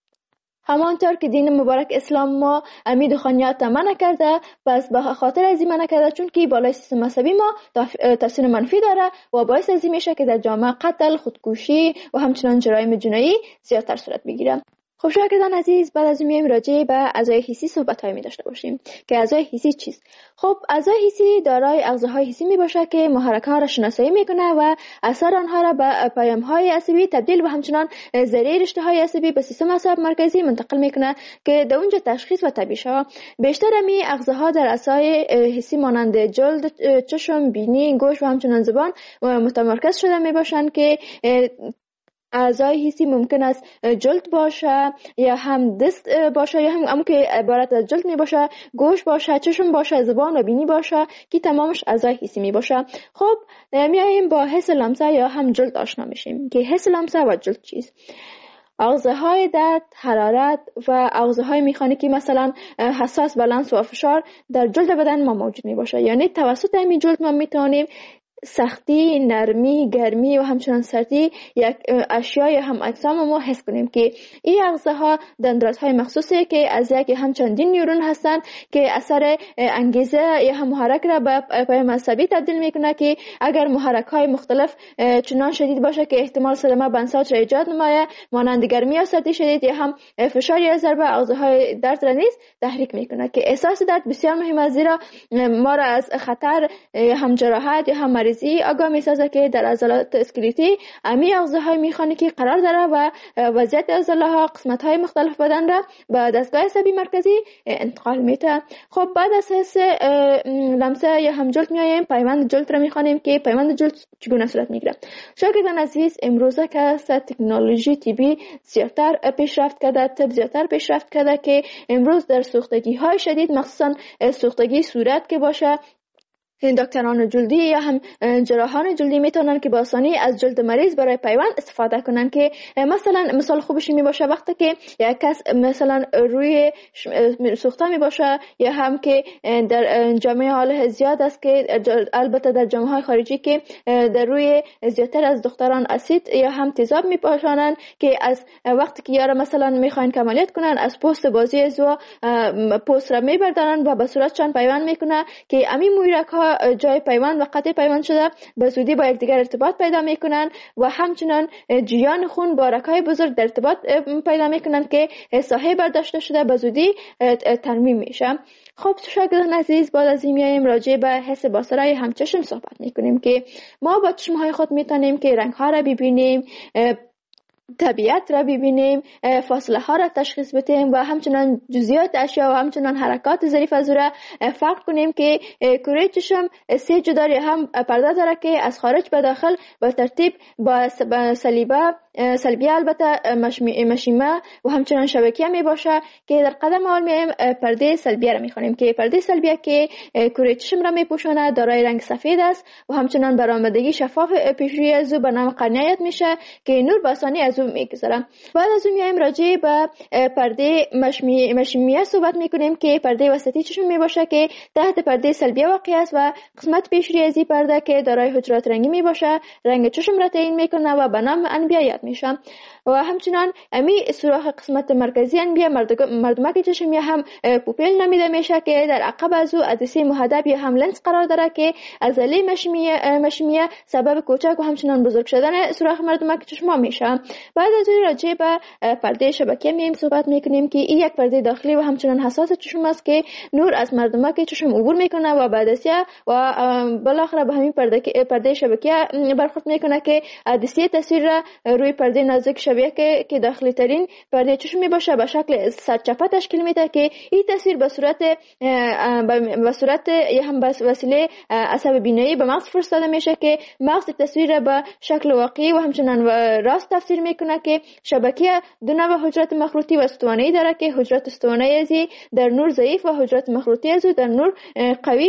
همانطور که دین مبارک اسلام ما امی دخانیات منع کرده، پس به خاطر از این منع کرده چون که بالای سیستم عصبی ما تاثیر منفی داره و باعث از این میشه که در جامعه قتل، خودکشی و همچنان جرایم جنایی زیادتر صورت بگیره. خب شاگردان عزیز، بعد از میایم راجع به اعضای حسی صحبت‌های می داشته باشیم که اعضای حسی چیست؟ خب اعضای حسی دارای اغزاهای حسی می باشه که محرک‌ها را شناسایی میکنه و اثر آنها را به پیام‌های عصبی تبدیل و همچنان ذریعه رشته‌های عصبی به سیستم اعصاب مرکزی منتقل میکنه که در اونجا تشخیص و تعبیر شود. بیشتر می اغزاها در اعضای حسی مانند جلد، چشم، بینی، گوش و همچنان زبان متمرکز شده می باشند که اعضای حسی ممکن است جلد باشه یا هم دست باشه یا هم همون که عبارت از جلد می باشه، گوش باشه، چشم باشه، زبان و بینی باشه که تمامش اعضای حسی می باشه. خب میایم با حس لمسه یا هم جلد آشنا میشیم که حس لمسه و جلد چیست. اغزاهای درد، حرارت و اغزاهای میخانیکی مثلا حساس به لمس و فشار در جلد بدن ما موجود می باشه. یعنی توسط همین جلد ما میتونیم سختی، نرمی، گرمی و همچنان سردی یک اشیای هم اجسام ما حس کنیم که این اغزاها دندانهای مخصوصی که از یک هم چندین نیورون هستند که اثر انگیزه یا هم محرک را به پیام عصبی تبدیل میکنه که اگر محرک های مختلف چنان شدید باشه که احتمال صدمه بنساج را ایجاد نمایه، مانند گرمی یا سردی شدید یا هم فشار یا ضربه، اغزاهای درد را نیز تحریک میکنه که احساس درد بسیار مهم است، زیرا ما را از خطر هم جراحت یا هم مریضی آگاه میسازه که در عضلات اسکلتی امی اغزاهای میخانیکی قرار داره و وضعیت عضله‌ها قسمت‌های مختلف بدن را به دستگاه عصبی مرکزی انتقال میده. خب بعد از حس لمسه یا هم جلد میایم پیوند جلد را میخوانیم که پیوند جلد چگونه صورت میگیره. شاگردان عزیز، امروزه که تکنولوژی طبی زیادتر پیشرفت کرده، طب زیادتر پیشرفت کرده که امروز در سوختگی های شدید، مخصوصا سوختگی صورت که باشه دکتران جلدی یا هم جراحان جلدی میتونن که با آسانی از جلد مریض برای پیوند استفاده کنن، که مثلا مثال خوبش می باشه وقتی که یک کس مثلا روی سوخته می باشه یا هم که در جامعه حال زیاد است که البته در جامعه های خارجی که در روی زیادتر از دختران اسید یا هم تیزاب می پاشانن که از وقتی که یارا مثلا میخواین که عملیات کنن از پوست بازی زو پوست را میبردارن و به صورتشان پیوند میکنه که امی مویرک ها جای پیوند و قطع پیوند شده به زودی با یکدیگر ارتباط پیدا میکنن و همچنان جریان خون با رگ‌های بزرگ در ارتباط پیدا میکنن که ساحه برداشته شده به زودی ترمیم میشه. خب شاگردان عزیز، بعد از این میایم راجع به حس بصری همچشم صحبت میکنیم که ما با چشمهای خود میتونیم که رنگ ها را ببینیم، طبیعت را ببینیم، فاصله ها را تشخیص بدیم و همچنان جزئیات اشیا و همچنان حرکات ظریف از او را فرق کنیم که کره چشم سه جداری هم پرده داره که از خارج به داخل با ترتیب با صلیبه سلبیه البته مشیمه و همچنان شبکیه می باشه که در قدم اول میایم پرده سلبیه را میخوانیم که پرده سلبیه که کره چشم را میپوشانه دارای رنگ سفید است و همچنان برآمدگی شفاف پیشروی از او به نام قرنیه میشه که نور به آسانی از او میگذره. بعد از اون میایم راجع به پرده مشیمیه صحبت میکنیم که پرده وسطی چشم می باشه که تحت پرده سلبیه واقع است و قسمت پیشروی از این پرده که دارای حجرات رنگی می باشه رنگ چشم را تعیین میکنه و به نام انبیه میشم و همچنان امی سوراخ قسمت مرکزی انبیه مردمک چشم یا هم پوپیل نامیده میشه که در عقب از او عدسه محدب یا هم لنز قرار داره که عضله مشیمیه مشیمیه سبب کوچک و همچنان بزرگ شدن سوراخ مردمک چشم میشه. بعد از اون راجع به پرده شبکیه میایم صحبت میکنیم که این یک پرده داخلی و همچنان حساس چشم است که نور از مردمک چشم عبور میکنه و بعد از و بالاخره به همین پرده پرده شبکیه برخورد میکنه که عدسه تصویر را روی پرده نازک شبیه که که داخلی ترین پرده چشم می باشه به شکل سرچپه تشکیل میده که این تصویر به صورت به صورت یا هم به وسیله عصب بینایی به مغز فرستاده میشه که مغز تصویر را به شکل واقعی و همچنان راست تفسیر میکنه که شبکیه دو نوع حجرات مخروطی و استوانه‌ای داره که حجرات استوانه‌ای ازی در نور ضعیف و حجرات مخروطی ازو در نور قوی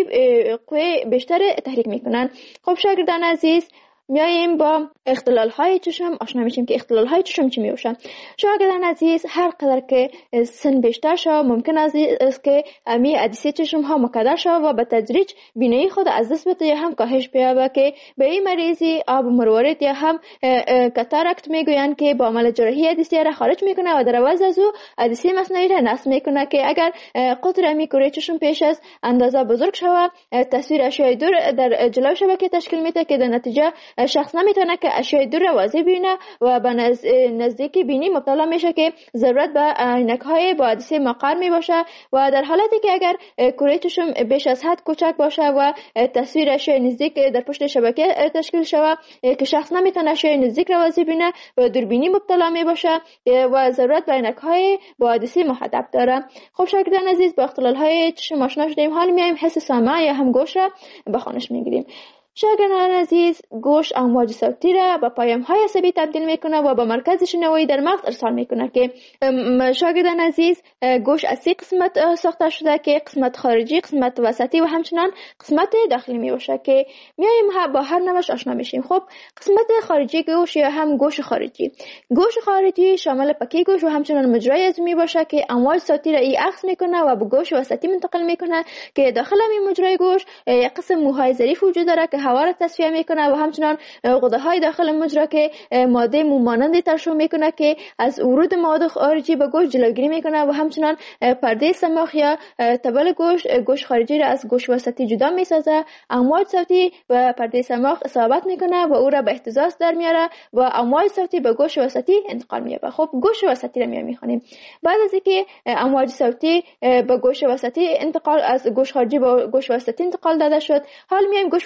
قوی بیشتر تحریک میکنن. خب شاگردان عزیز، میاییم با اختلال های چشم آشنا میشیم که اختلال های چشم چی میوشن. شاگردان عزیز، هر قدر که سن بیشتر شد ممکن است که امی عدسه چشم ها مکدر شد و به تدریج بینایی خود از دست بده یا هم کاهش بیابه که به این مریضی آب مروارید یا هم کاتاراکت میگویند که با عمل جراحی عدسه را خارج میکنه و در عوض از او عدسه مصنوعی را نصب میکنه که اگر قطر امی کره چشم پیش از اندازه بزرگ شود تصویر اشیاء دور در جلوی شبکه تشکیل میده که در نتیجه شخص نمیتونه که اشیاء دور را واضح ببینه و به نزدیکی بینی مبتلا میشه که ضرورت به عینک‌های با عدسه مقر می باشه و در حالتی که اگر کره چشم بیش از حد کوچک باشه و تصویر اشیاء نزدیک در پشت شبکه تشکیل شود که شخص نمیتونه اشیاء نزدیک را واضح ببینه و دوربینی مبتلا می باشه و ضرورت به عینک‌های با عدسه محدب داره. خب شاگردان عزیز، با اختلال‌های چشم آشنا شدیم. حالا میایم حس سمع یا هم گوش را به خوانش میگیریم. شاگردان عزیز، گوش امواج صوتی را به پیام‌های عصبی تبدیل میکنه و به مرکز شنوایی در مغز ارسال میکنه که شاگردان عزیز، گوش از سه قسمت ساخته شده که قسمت خارجی، قسمت وسطی و همچنان قسمت داخلی میباشه که میایم با هر نوعش آشنا میشیم. خب قسمت خارجی گوش یا هم گوش خارجی، گوش خارجی شامل پکی گوش و همچنان مجرای از میباشه که امواج صوتی را ای عکس میکنه و به گوش وسطی منتقل میکنه که داخل این مجرای گوش یک قسم موهای ظریف وجود داره که هوا را تصفیه میکنه و همچنان غده های داخل مجرا که ماده مو مانندی ترشح میکنه که از ورود مواد خارجی به گوش جلوگیری میکنه و همچنان پرده سماخ یا تبل گوش گوش خارجی را از گوش وسطی جدا میسازه. امواج صوتی و پرده سماخ اصابت میکنه و او را به اهتزاز در میاره و امواج صوتی به گوش وسطی انتقال مییابه. خب گوش وسطی را میخوانیم. بعد از اینکه امواج صوتی به گوش وسطی انتقال از گوش خارجی به گوش وسطی انتقال داده شد، حال میایم گوش وسطی را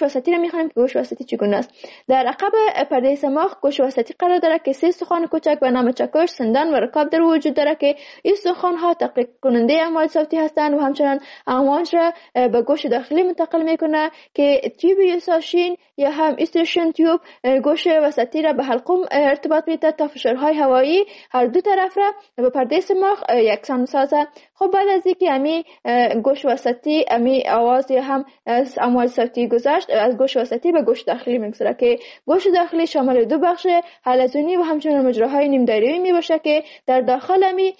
میخوانیم که گوش وسطی چگونه است. در عقب پرده سماخ گوش وسطی قرار داره که سه استخوان کوچک به نام چکش، سندان و رکاب در وجود داره که این استخوان ها تحقیق کننده امواج صوتی هستند و همچنان امواج را به گوش داخلی منتقل میکنه که تیوب یوساشین یا هم استریشن تیوب گوش وسطی را به حلقوم ارتباط میده تا فشارهای هوایی هر دو طرف را به پرده سماخ یکسان سازه. خب بعد از اینکه امی گوش وسطی امی آواز یا هم از امواج صوتی گذشت، از گوش وسطی به گوش داخلی میگذره که گوش داخلی شامل دو بخش حلزونی و همچنان مجراهای نیم دایره‌ای میباشه که در داخل امی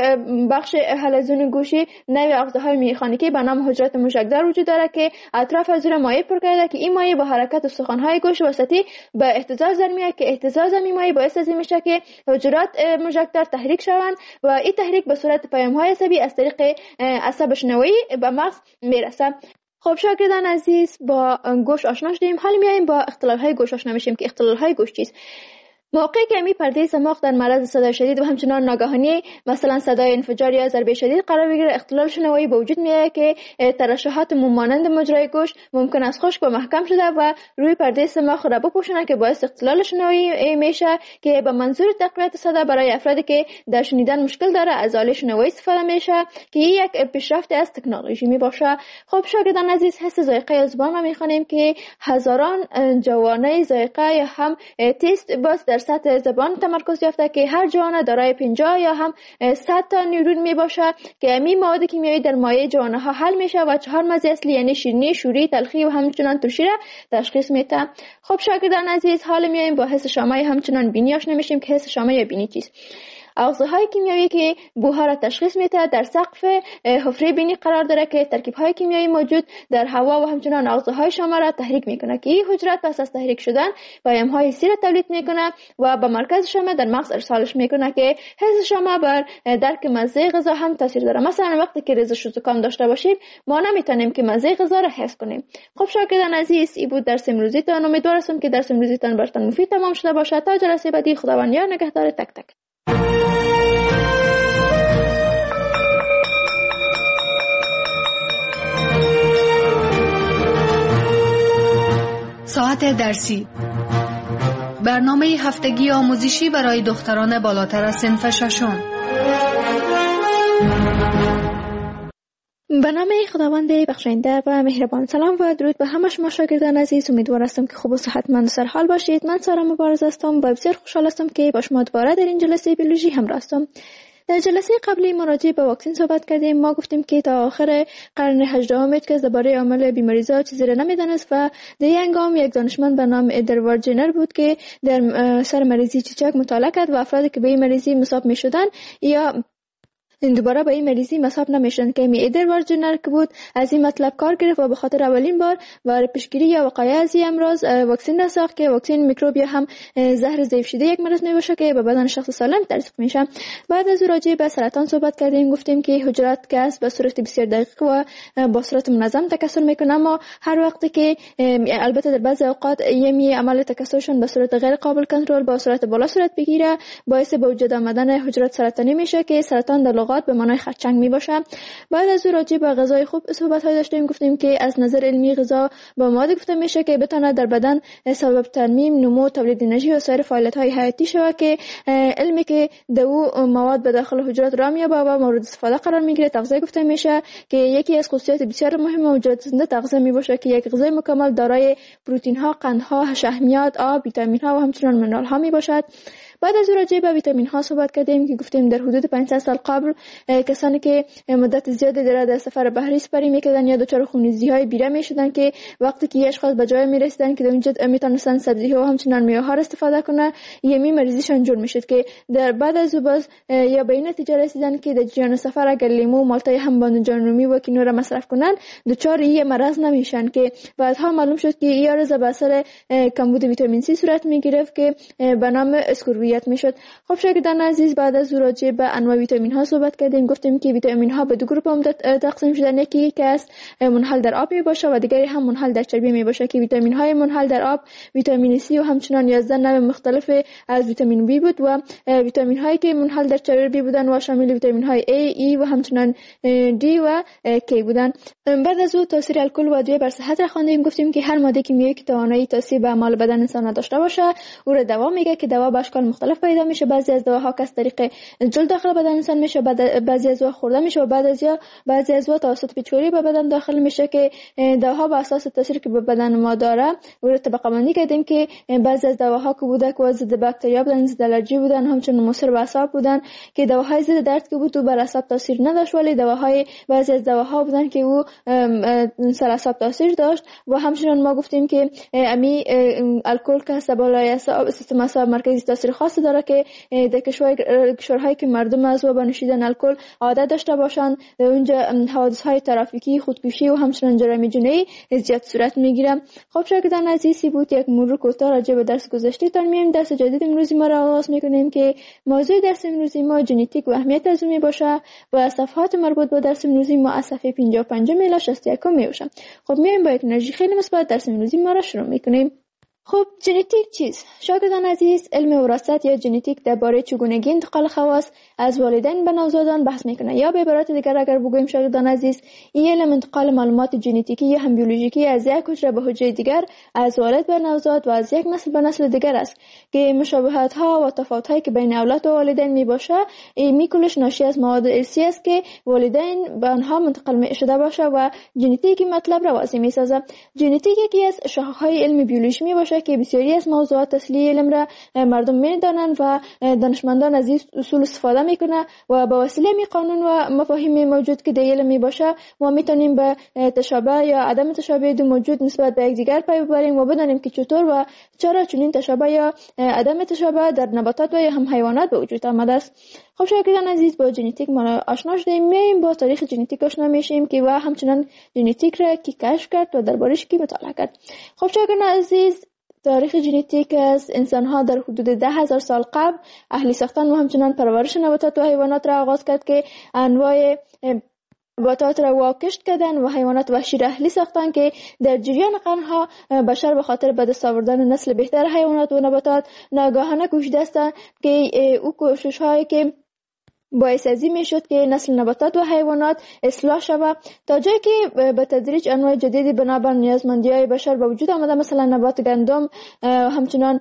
بخش حلزونی گوشی نوع اغزاهای میخانیکی به نام حجرات موشکدار وجود داره که اطراف از زیر مایع پر کرده که این مایع با حرکت استخوان‌های گوش وسطی به اهتزاز در میاد که اهتزاز این مایع باعث از این میشه که حجرات موشکدار تحریک شوند و این تحریک به صورت پیام‌های عصبی از طریق عصب شنوایی به مغز میرسه. خب شاگردان عزیز، با گوش آشنا شدیم، حالا میایم با اختلال‌های گوش آشنا میشیم که اختلال‌های گوش چیست. موقعی که می پرده سماخ در معرض صدای شدید و همچنان ناگهانی مثلا صدای انفجار یا ضربه شدید قرار بگیره، اختلال شنوایی به وجود میاد که ترشحات مانند مجرای گوش ممکن است خشک و محکم شده و روی پرده سماخ را بپوشونه که باعث اختلال شنوایی میشه که به منظور تقویت صدا برای افرادی که در شنیدن مشکل داره از آله شنوایی استفاده میشه که یک پیشرفت از تکنولوژی می باشه. خب شاگردان عزیز، حس ذائقه زبان ما میخوانیم که هزاران جوانه ذائقه یا هم تست باز در سطح زبان تمرکز یافته که هر جوانه دارای پنجاه یا هم صد تا نیورون می باشه که امی مواد کیمیایی در مایع جوانه ها حل میشه و چهار مزه اصلی یعنی شیرینی، شوری، تلخی و همچنان ترشی را تشخیص میده. خب شاگردان عزیز، حالا میایم با حس شامه همچنان بینی آشنا میشیم که حس شامه یا بینی چیست. اغزاهای کیمیایی که بوها را تشخیص میده در سقف حفره بینی قرار داره که ترکیب‌های کیمیایی موجود در هوا و همچنان اغزاهای شامه را تحریک میکنه که این حجرات پس از تحریک شدن پیام‌های حسی را تولید میکنه و به مرکز شامه در مغز ارسالش میکنه که حس شامه بر درک مزه غذا هم تاثیر داره. مثلا وقتی که ریزش و زکام داشته باشیم ما نمیتونیم که مزه غذا را حس کنیم. خب شاگردان عزیز، این بود درس امروزیتان. امیدوارم که درس امروزیتان براتون مفید تمام شده باشه. تا جلسه بعدی، خداوند یار نگهدار تک تک. ساعت درسی، برنامه هفتگی آموزشی برای دختران بالاتر از صنف ششم. به نام خداوند بخشنده و مهربان، سلام و درود به همه شما شاگردان عزیز. امیدوار هستم که خوب و صحتمند و سرحال باشید. من سارا مبارز هستم و بسیار خوشحال هستم که با شما دوباره در این جلسه بیولوژی همراه هستم. در جلسه قبلی ما راجع به واکسن صحبت کردیم. ما گفتیم که تا آخر قرن هجدهم هیچ کس درباره عامل بیماری‌زا چیزی را نمی‌دانست و در این هنگام یک دانشمند به نام ادوارد جنر بود که در سر مریضی چیچک مطالعه کرد و افرادی که به این مریضی مصاب می‌شدند یا دوباره به این مریضی مصاب نمیشن که می ادوارد جنر که بود از این مطلب کار گرفت و به خاطر اولین بار برای پیشگیری یا وقایع از این امراض واکسن را ساخت که واکسن میکروب یا هم زهر ضعیف شده یک مرض میباشه که به بدن شخص سالم تزریق میشه. بعد از راجع به سرطان صحبت کردیم. گفتیم که حجرات گس به صورت بسیار دقیق و با صورت منظم تکثر میکنه، اما هر وقتی که البته در بعضی اوقات یمی عمل تکثرشون به صورت غیر قابل کنترل با صورت بالا صورت بگیره، باعث به وجود آمدن حجرات سرطانی میشه که سرطان در به معنای خرچنگ می باشه. بعد از او راجع به غذای خوب صحبت های داشتیم. گفتیم که از نظر علمی غذا با مواد گفته میشه که بتونه در بدن سبب ترمیم، نمو، تولید انرژی و سایر فعالیت های حیاتی شود که علمی که دو مواد به داخل حجرات را میابه و مورد استفاده قرار میگیره تغذیه گفته میشه که یکی از خصوصیات بسیار مهم حجرات زنده تغذیه می باشه که یک غذای مکمل دارای پروتئین ها، قندها، شحمیات، آب، ویتامین ها و همچنین منرال ها می باشد. بعد از راجع به ویتامین ها صحبت کردیم که گفتیم در حدود پانصد سال قبل کسانی که مدت زیادی در سفر بحری سپری میکردن یا دچار خونریزی های بیره میشدن که وقتی که اشخاص به جای میرسیدن که در اونجا میتونستن سبزی ها و همچنین میوه ها استفاده کنه، یمی مریضیشون جور میشد که در بعد از باز یا به این نتیجه رسیدن که در جریان سفر اگر لیمو، مالتای هم بادمجان رومی و کینو را مصرف کنن دچار این مرض نمیشن که بعدها معلوم شد که این عرض به اثر کمبود ویتامین سی صورت میگرفت که به نام اسکوربی مدیریت میشد. خب شاگردان عزیز، بعد از راجع به انواع ویتامین ها صحبت کردیم. گفتیم که ویتامین ها به دو گروه عمده تقسیم شدن. یکی که است منحل در آب می باشه و دیگری هم منحل در چربی می باشه که ویتامین های منحل در آب ویتامین سی و همچنان یازده نوع مختلف از ویتامین بی بود و ویتامین هایی که منحل در چربی بودن و شامل ویتامین های A, E و همچنان دی و K بودن. بعد از او تاثیر الکل و ادویه بر صحت را خواندیم. گفتیم که هر ماده کیمیایی که توانایی تاثیر به اعمال بدن انسان داشته باشه او را دوا میگه که دوا به اشکال مختلف پیدا میشه. بعضی از دواها که از طریق جلد داخل بدن انسان میشه، بعضی از دوا خورده میشه و بعد از یا بعضی از دوا توسط پیچکاری به بدن داخل میشه که دواها به اساس تاثیری که به بدن ما داره او را طبقه بندی کردیم که بعضی از دواها که بوده که ضد باکتریا بودن، ضد الرژی بودن، همچنین مضر به اعصاب بودن که دواهای ضد درد که بود تو بر اعصاب تاثیر نداشت، ولی دواهای بعضی از دواها بودن که او سر اعصاب تاثیر داشت. و همچنین ما گفتیم که امی الکل که هست بالای اعصاب سیستم اعصاب مرکزی تاثیر خاصی داره که در کشورهایی که مردم از و به نوشیدن الکل عادت داشته باشند اونجا حوادث‌های ترافیکی، خودکشی و همچنین جرایم جنایی زیاد صورت میگیره. خب شاگردان عزیزی بود یک مرور کوتاه راجع به درس گذشته تان میایم. درس جدید امروزی ما را آغاز میکنیم که موضوع درس امروزی ما ژنتیک و اهمیت از اون باشه و صفحات مربوط به درس امروزی ما از صفحه پنجاه و پنج الی شصت و یک میشه. خب میایم با یک انرژی خیلی مثبت درس امروزی ما را شروع میکنیم. خب ژنتیک چیست؟ شاگردان عزیز، علم وراثت یا ژنتیک درباره چگونگی انتقال خواص از والدین به نوزادان بحث میکنه. یا به عبارت دیگر اگر بگوییم شاگردان عزیز، این علم انتقال معلومات ژنتیکی یا هم بیولوژیکی از یک حجره به حجره دیگر، از والد به نوزاد و از یک نسل به نسل دیگر است که مشابهت ها و تفاوت هایی که بین اولاد و والدین میباشه این کلش ناشی از مواد ارثی است که والدین به آنها منتقل شده باشه و ژنتیک مطلب را واضح میسازه. ژنتیک یکی از شاخه‌های علم بیولوژی میباشه که بسیاری از موضوعات اصلی علم را مردم میدانند و دانشمندان از این اصول استفاده میکنه و با وسیله می قانون و مفاهیم موجود که در علم میباشه ما میتونیم به تشابه یا عدم تشابه دو موجود نسبت به یکدیگر پی ببریم و بدانیم که چطور و چرا چنین تشابه یا عدم تشابه در نباتات و یا هم حیوانات به وجود آمده است. خب شاگردان عزیز، با ژنتیک ما آشنا شدیم. میایم با تاریخ ژنتیک آشنا میشیم که و همچنان ژنتیک را کی کشف کرد و دربارش کی مطالعه کرد. خب شاگردان عزیز، تاریخ ژنتیک از انسان‌ها در حدود ده هزار سال قبل اهلی ساختن و همچنان پرورش نباتات و حیوانات را آغاز کرد که انواع نباتات را واکشت کردن و حیوانات وحشی را اهلی ساختن که در جریان قرنها بشر به خاطر به دست آوردن نسل بهتر حیوانات و نباتات ناگهانه کوشیده هستند که او کوشش‌هایی که باعث ازی می شد که نسل نباتات و حیوانات اصلاح شود تا جایی که به تدریج انواع جدیدی بنابر نیازمندی‌های بشر به وجود آمده، مثلا نبات گندم، همچنان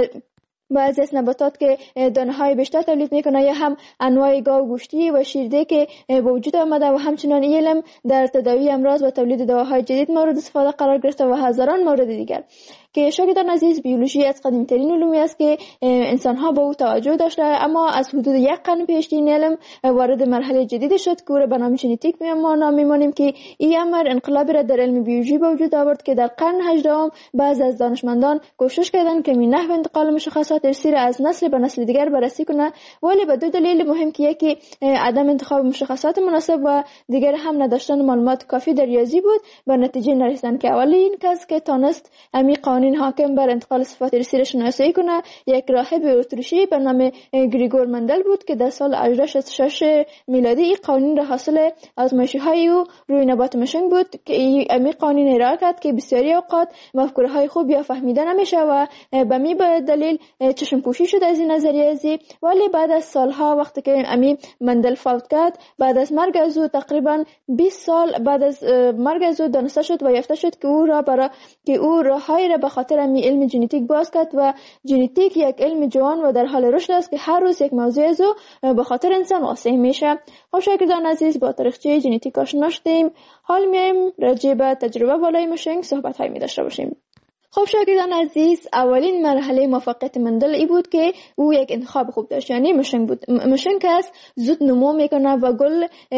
بعضی از نباتات که دانه‌های بیشتر تولید میکنه یا هم انواع گاو گوشتی و شیرده که به وجود آمده و همچنان علم در تداوی امراض و تولید دواهای جدید مورد استفاده قرار گرفته و هزاران مورد دیگر که شاگردان عزیز بیولوژی از قدیمی‌ترین علومی است که انسان‌ها به او توجه داشته، اما از حدود یک قرن پیش این علم وارد مرحله جدیدی شد که او را به نام ژنتیک می‌مانیم که این امر انقلابی را در علم بیولوژی به وجود آورد که در قرن هجدهم بعض از دانشمندان کوشش کردند که نحو انتقال مشخصات ارثی را از نسل به نسل دیگر بررسی کنند، ولی به دو دلیل مهم که یکی عدم انتخاب مشخصات مناسب و دیگر هم نداشتن معلومات کافی در ریاضی بود، به نتیجه نرسیدند که اولین کس که تونست امی قوانین حاکم بر انتقال صفات ارثی را شناسایی کنه یک راهب اتریشی به نام گریگور مندل بود که در سال هزار و هشتصد و شصت و شش میلادی این قوانین را حاصل آزمایش‌های او روی نبات مشنگ بود که امی قوانین ارائه کرد که بسیاری اوقات مفکوره‌های خوب یا فهمیده نمیشه و به می به دلیل چشم پوشی شد از این نظریه ازی. ولی بعد از سالها وقتی که امی مندل فوت کرد، بعد از مرگ از او تقریبا بیست سال بعد از مرگ از او دانسته شد و یافته شد که او را برای که او راههای را به خاطر امی علم ژنتیک باز کرد و ژنتیک یک علم جوان و در حال رشد است که هر روز یک موضوع از او به خاطر انسان واضح میشه. خب شاگردان عزیز، با تاریخچه ژنتیک آشنا شدیم. حال میایم راجع به تجربه بالای مشنگ صحبت های می داشته باشیم. خب شاگردان عزیز، اولین مرحله موفقیت مندل ای بود که او یک انتخاب خوب داشت، یعنی مشنگ بود. مشنگ است زود نمو میکنه و گل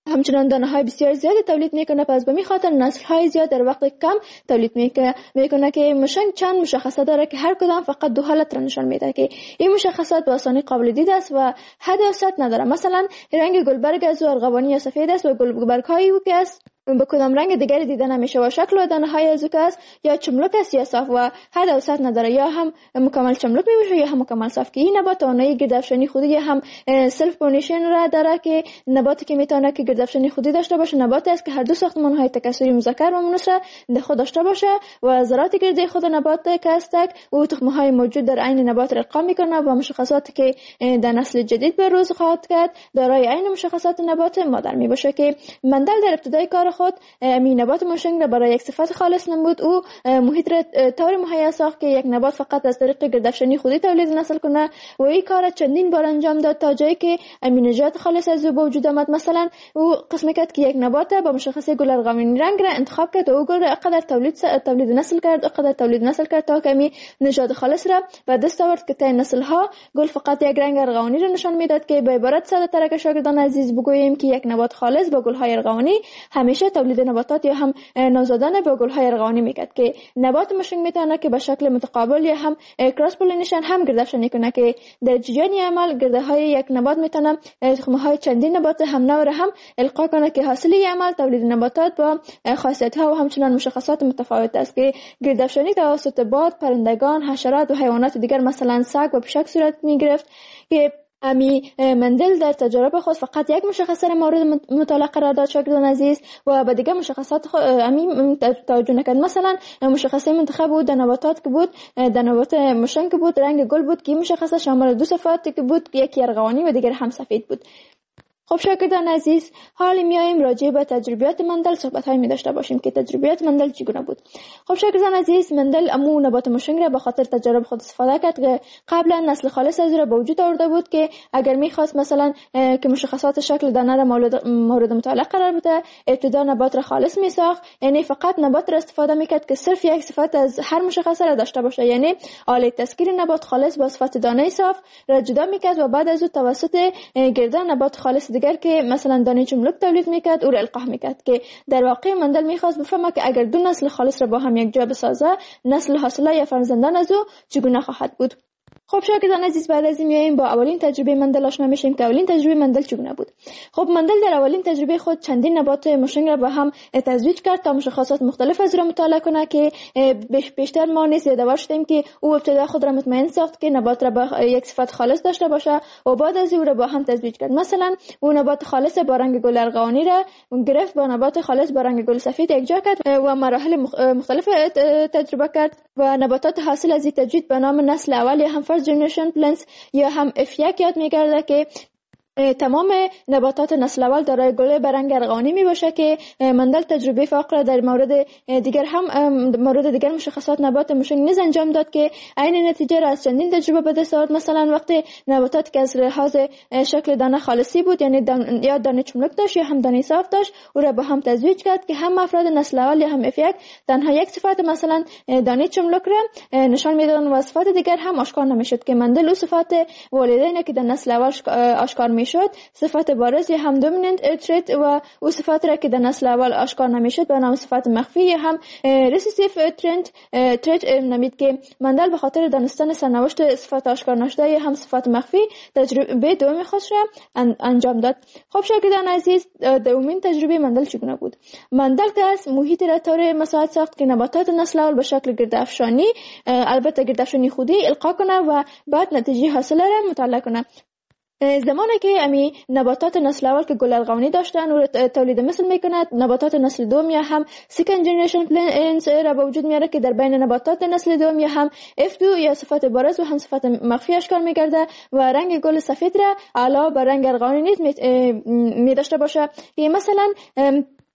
همچنان دانه های بسیار زیادی تولید میکنه. پس به می خاطر نسل های زیاد در وقت کم تولید میکنه که مشنگ چند مشخصات داره که هر کدام فقط دو حالت را نشان میده که این مشخصات به آسانی قابل دید است و حد و سطح نداره. مثلا رنگ گلبرگ از ارغوانی یا سفید است و گلبرگ های او که است به کدام رنگ دیگری دیده نمیشه و شکل و دانه های از او که است یا چملک است یا صاف و حد و سطح نداره، یا هم مکمل چملک میشه یا هم مکمل صاف. که این نبات توانایی گردافشانی خودی هم سلف پولینیشن را داره که نباتی که میتونه که گردافشانی خودی داشته باشه نباتی است که هر دو ساختمان های تکثری مذکر و مؤنث را در خود داشته باشه و ذرات گردی خود نبات که است او تخم های موجود در عین نبات را القا میکنه و مشخصاتی که در نسل جدید به روز خواهد کرد دارای عین مشخصات نبات مادر میباشه. که مندل در ابتدای کار خود می نبات مشنگ را برای یک صفت خالص نمود. او محیط را طور مهیا ساخت که یک نبات فقط از طریق گردافشانی خودی تولید نسل کنه و این کار چندین بار انجام داد تا جایی که امینجات خالص از او به وجود آمد. مثلا او قسم کرد که یک نبات با مشخصه گل ارغوانی رنگ را انتخاب کرد و او گل را قدر تولید تولید نسل کرد و قدر تولید نسل کرد تا کمی نژاد خالص را به دست آورد که تا نسل ها گل فقط یک رنگ ارغوانی را نشان میداد. که به عبارت ساده تر که شاگردان عزیز بگوییم که یک نبات خالص با گل های ارغوانی همیشه تولید نباتات یا هم نوزادان با گل های ارغوانی میکرد. که نبات مشنگ میتونه که به شکل متقابل یا هم کراس پولینیشن هم گردافشانی کنه که در جریان عمل گرده های یک نبات میتونه تخم های چندین نبات هم نو را هم القا کنه که حاصل عمل تولید نباتات با خاصیت ها و همچنان مشخصات متفاوت است. که گردافشانی توسط باد، پرندگان، حشرات و حیوانات دیگر مثلا سگ و پشک صورت میگرفت. که امی مندل در تجربه خود فقط یک مشخصه را مورد مطالعه قرار داد شاگردان عزیز و به دیگر مشخصات خود امی توجه نکرد. مثلا مشخصه منتخب بود در نباتات که بود در نبات مشنگ بود رنگ گل بود که مشخصه شامل دو صفات که بود یکی ارغوانی و دیگر هم سفید بود. خب شاگردان عزیز حالا میایم راجع به تجربیات مندل صحبت های می داشته باشیم که تجربیات مندل چگونه بود. خب شاگردان عزیز مندل امو نبات مشنگ را به خاطر تجربه خود استفاده کرد که قبلا نسل خالص از را به وجود آورده بود که اگر میخواست مثلا که مشخصات شکل دانه را مورد مطالعه قرار بده ابتدا نبات را خالص میساخت، یعنی فقط نبات را استفاده میکرد که صرف یک صفت از هر مشخصه را داشته باشه، یعنی آله تسکیر نبات خالص با صفت دانه صاف را جدا میکرد و بعد از او توسط گردان نبات خالص دیگر که مثلا دانه چملک تولید میکرد او را القاح میکرد. که در واقع مندل میخواست بفهمه که اگر دو نسل خالص را با هم یک جا بسازه نسل حاصله یا فرزندان از او چگونه خواهد بود. خب شاگردان عزیز بعد از این میایم با اولین تجربه مندل آشنا میشیم که اولین تجربه مندل چگونه بود. خب مندل در اولین تجربه خود چندین نبات مشنگ را با هم تزویج کرد تا مشخصات مختلف از را مطالعه کنه که بیشتر ما نیز یادآور شدیم که او ابتدا خود را مطمئن ساخت که نبات را با یک صفت خالص داشته باشه و بعد از او را با هم تزویج کرد. مثلا او نبات خالص با رنگ گل ارغوانی را گرفت با نبات خالص با رنگ گل سفید یکجا کرد و مراحل مختلف تجربه کرد و نباتات حاصل از این تجوید به نام نسل اول یا هم جنریشن پلنتس یا هم اف یک یاد میگرده که تمام نباتات نسل اول دارای گل برنگ ارغوانی می باشه. که مندل تجربه فاقره در مورد دیگر هم مورد دیگر مشخصات نبات مشنگ نیز انجام داد که عین نتیجه را از چندین تجربه به دست آورد. مثلا وقتی نباتات که از لحاظ شکل دانه خالصی بود یعنی دان یا دانه چملک داشت یا هم دانه صاف داشت او را با هم تزویج کرد که هم افراد نسل اول یا هم اف یک تنها یک صفت مثلا دانه چملک را نشان میدادن و صفات دیگر هم آشکار نمیشد. که مندل او صفات والدین که در نسل اول آشکار میشد صفت بارز یا هم دومیننت تریت و او صفات را که در نسل اول آشکار نمیشد به نام صفت مخفی یا هم ریسیسیو ترند تریت نامید. که مندل به خاطر دانستن سرنوشت صفات آشکار نشده یا هم صفات مخفی تجربه دومی خودش را انجام داد. خب شاگردان عزیز دومین تجربه مندل چگونه بود؟ مندل که از محیط را طور مساعد ساخت که نباتات نسل اول به شکل گردافشانی البته گردافشانی خودی القا کنه و بعد نتیجه حاصله را مطالعه کنه. زمانی که امی نباتات نسل اول که گل ارغوانی داشتن و تولید مثل میکند نباتات نسل دوم یا هم سیکند جنریشن پلنتس را به وجود میاره که در بین نباتات نسل دوم یا هم اف دو یا صفت بارز و هم صفت مخفی اشکال میگرده و رنگ گل سفید را علاوه بر رنگ ارغوانی نیز می داشته باشه. که مثلا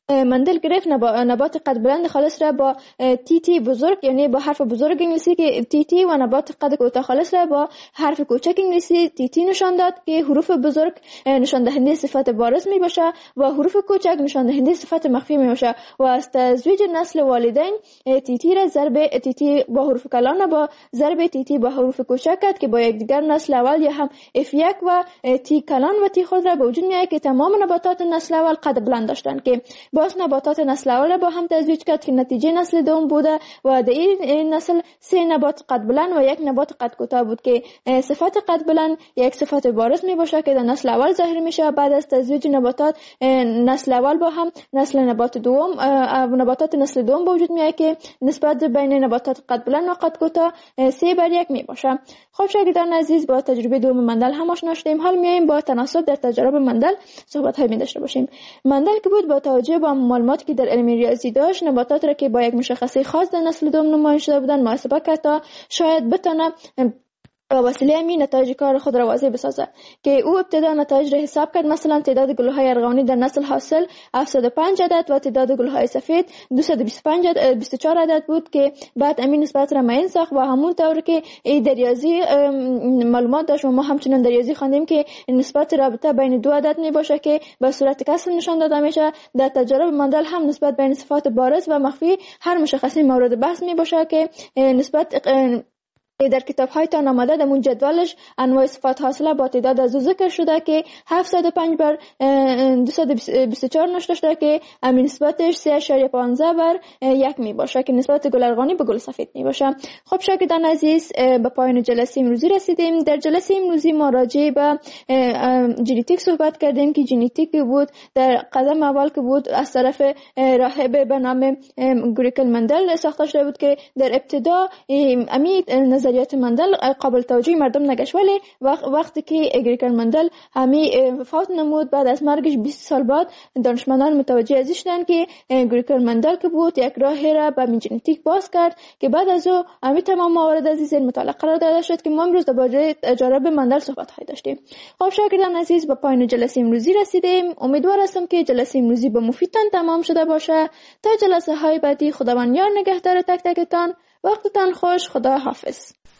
مندل گرفت نبات قد بلند خالص را با تی تی بزرگ، یعنی با حرف بزرگ انگلیسی که تی تی، و نبات قد کوتاه خالص را با حرف کوچک انگلیسی تی تی نشان داد که حروف بزرگ نشان دهنده صفت بارز می باشه و حروف کوچک نشان دهنده صفت مخفی می باشه. و از تزویج نسل والدین تی تی را ضرب تی تی با حروف کلان با ضرب تی تی با حروف کوچک کرد که با یکدیگر نسل اول یا هم اف یک و تی کلان و تی خود را به وجود میاره که تمام نباتات نسل اول قد بلند داشتند که باز نباتات نسل اول با هم تزویج کرد که نتیجه نسل دوم بوده و در این نسل سه نبات قد بلند و یک نبات قد کوتاه بود که صفت قد بلند یک صفت بارز می باشه که در نسل اول ظاهر میشه. بعد از تزویج نباتات نسل اول با هم نسل نبات دوم نباتات نسل دوم به وجود میاد که نسبت بین نباتات قد بلند و قد کوتاه سه بر یک می باشه. خب شاگردان عزیز، با تجربه دوم مندل هم آشنا شدیم. حال میایم با تناسب در تجارب مندل صحبت های می داشته باشیم. مندل که بود با توجه با معلوماتی که در علم ریاضی داشت، نباتات را که با یک مشخصه خاص در نسل دوم نمایش داده بودند محاسبه کرد تا شاید بتونه با وسیله همین نتایج کار خود را واضح بسازه. که او ابتدا نتایج را حساب کرد. مثلا تعداد گل‌های ارغوانی در نسل حاصل هفتصد و پنج عدد و تعداد گل‌های سفید دویست و بیست و چهار عدد بود که بعد امین نسبت را معین ساخت و همون طور که در ریاضی معلومات داشت و ما همچنان در ریاضی خواندیم که نسبت رابطه بین دو عدد می باشه که به صورت کسر نشان داده میشه. در تجارب مندل هم نسبت بین صفات بارز و مخفی هر مشخصی مورد بحث می باشه که نسبت در کتاب هایتان آمده در اون جدولش انواع صفات حاصله با تعداد از ذکر شده که هفتصد و پنج بر دویست و بیست و چهار نوشته شده که همین نسبتش سه اشاریه پانزده بر یک می باشه که نسبت گل ارغوانی به گل سفید می باشه. خب شاگردان عزیز، به پایان جلسه امروزی رسیدیم. در جلسه امروزی ما راجع به ژنتیک صحبت کردیم که ژنتیک بود در قدم اول که بود از طرف راهب به نام گریکل مندل ساخته شده بود که در ابتدا امی نظریات مندل قابل توجه مردم نگشت، ولی وقتی که گریکل مندل همی وفات نمود بعد از مرگش بیست سال بعد دانشمندان متوجه ازش شدند که گریکل مندل که بود یک راه را به ژنتیک باز کرد که بعد از او همی تمام موارد از این مطالعه قرار داده شد که ما امروز درباره تجارب مندل صحبت های داشتیم. خب شاگردان عزیز، به پایان جلسه امروزی رسیدیم. امیدوار هستم که جلسه امروزی به مفیدتان تمام شده باشه. تا جلسه های بعدی خداوند یار نگهدار تک تکتان. وقتتان خوش. خدا حافظ.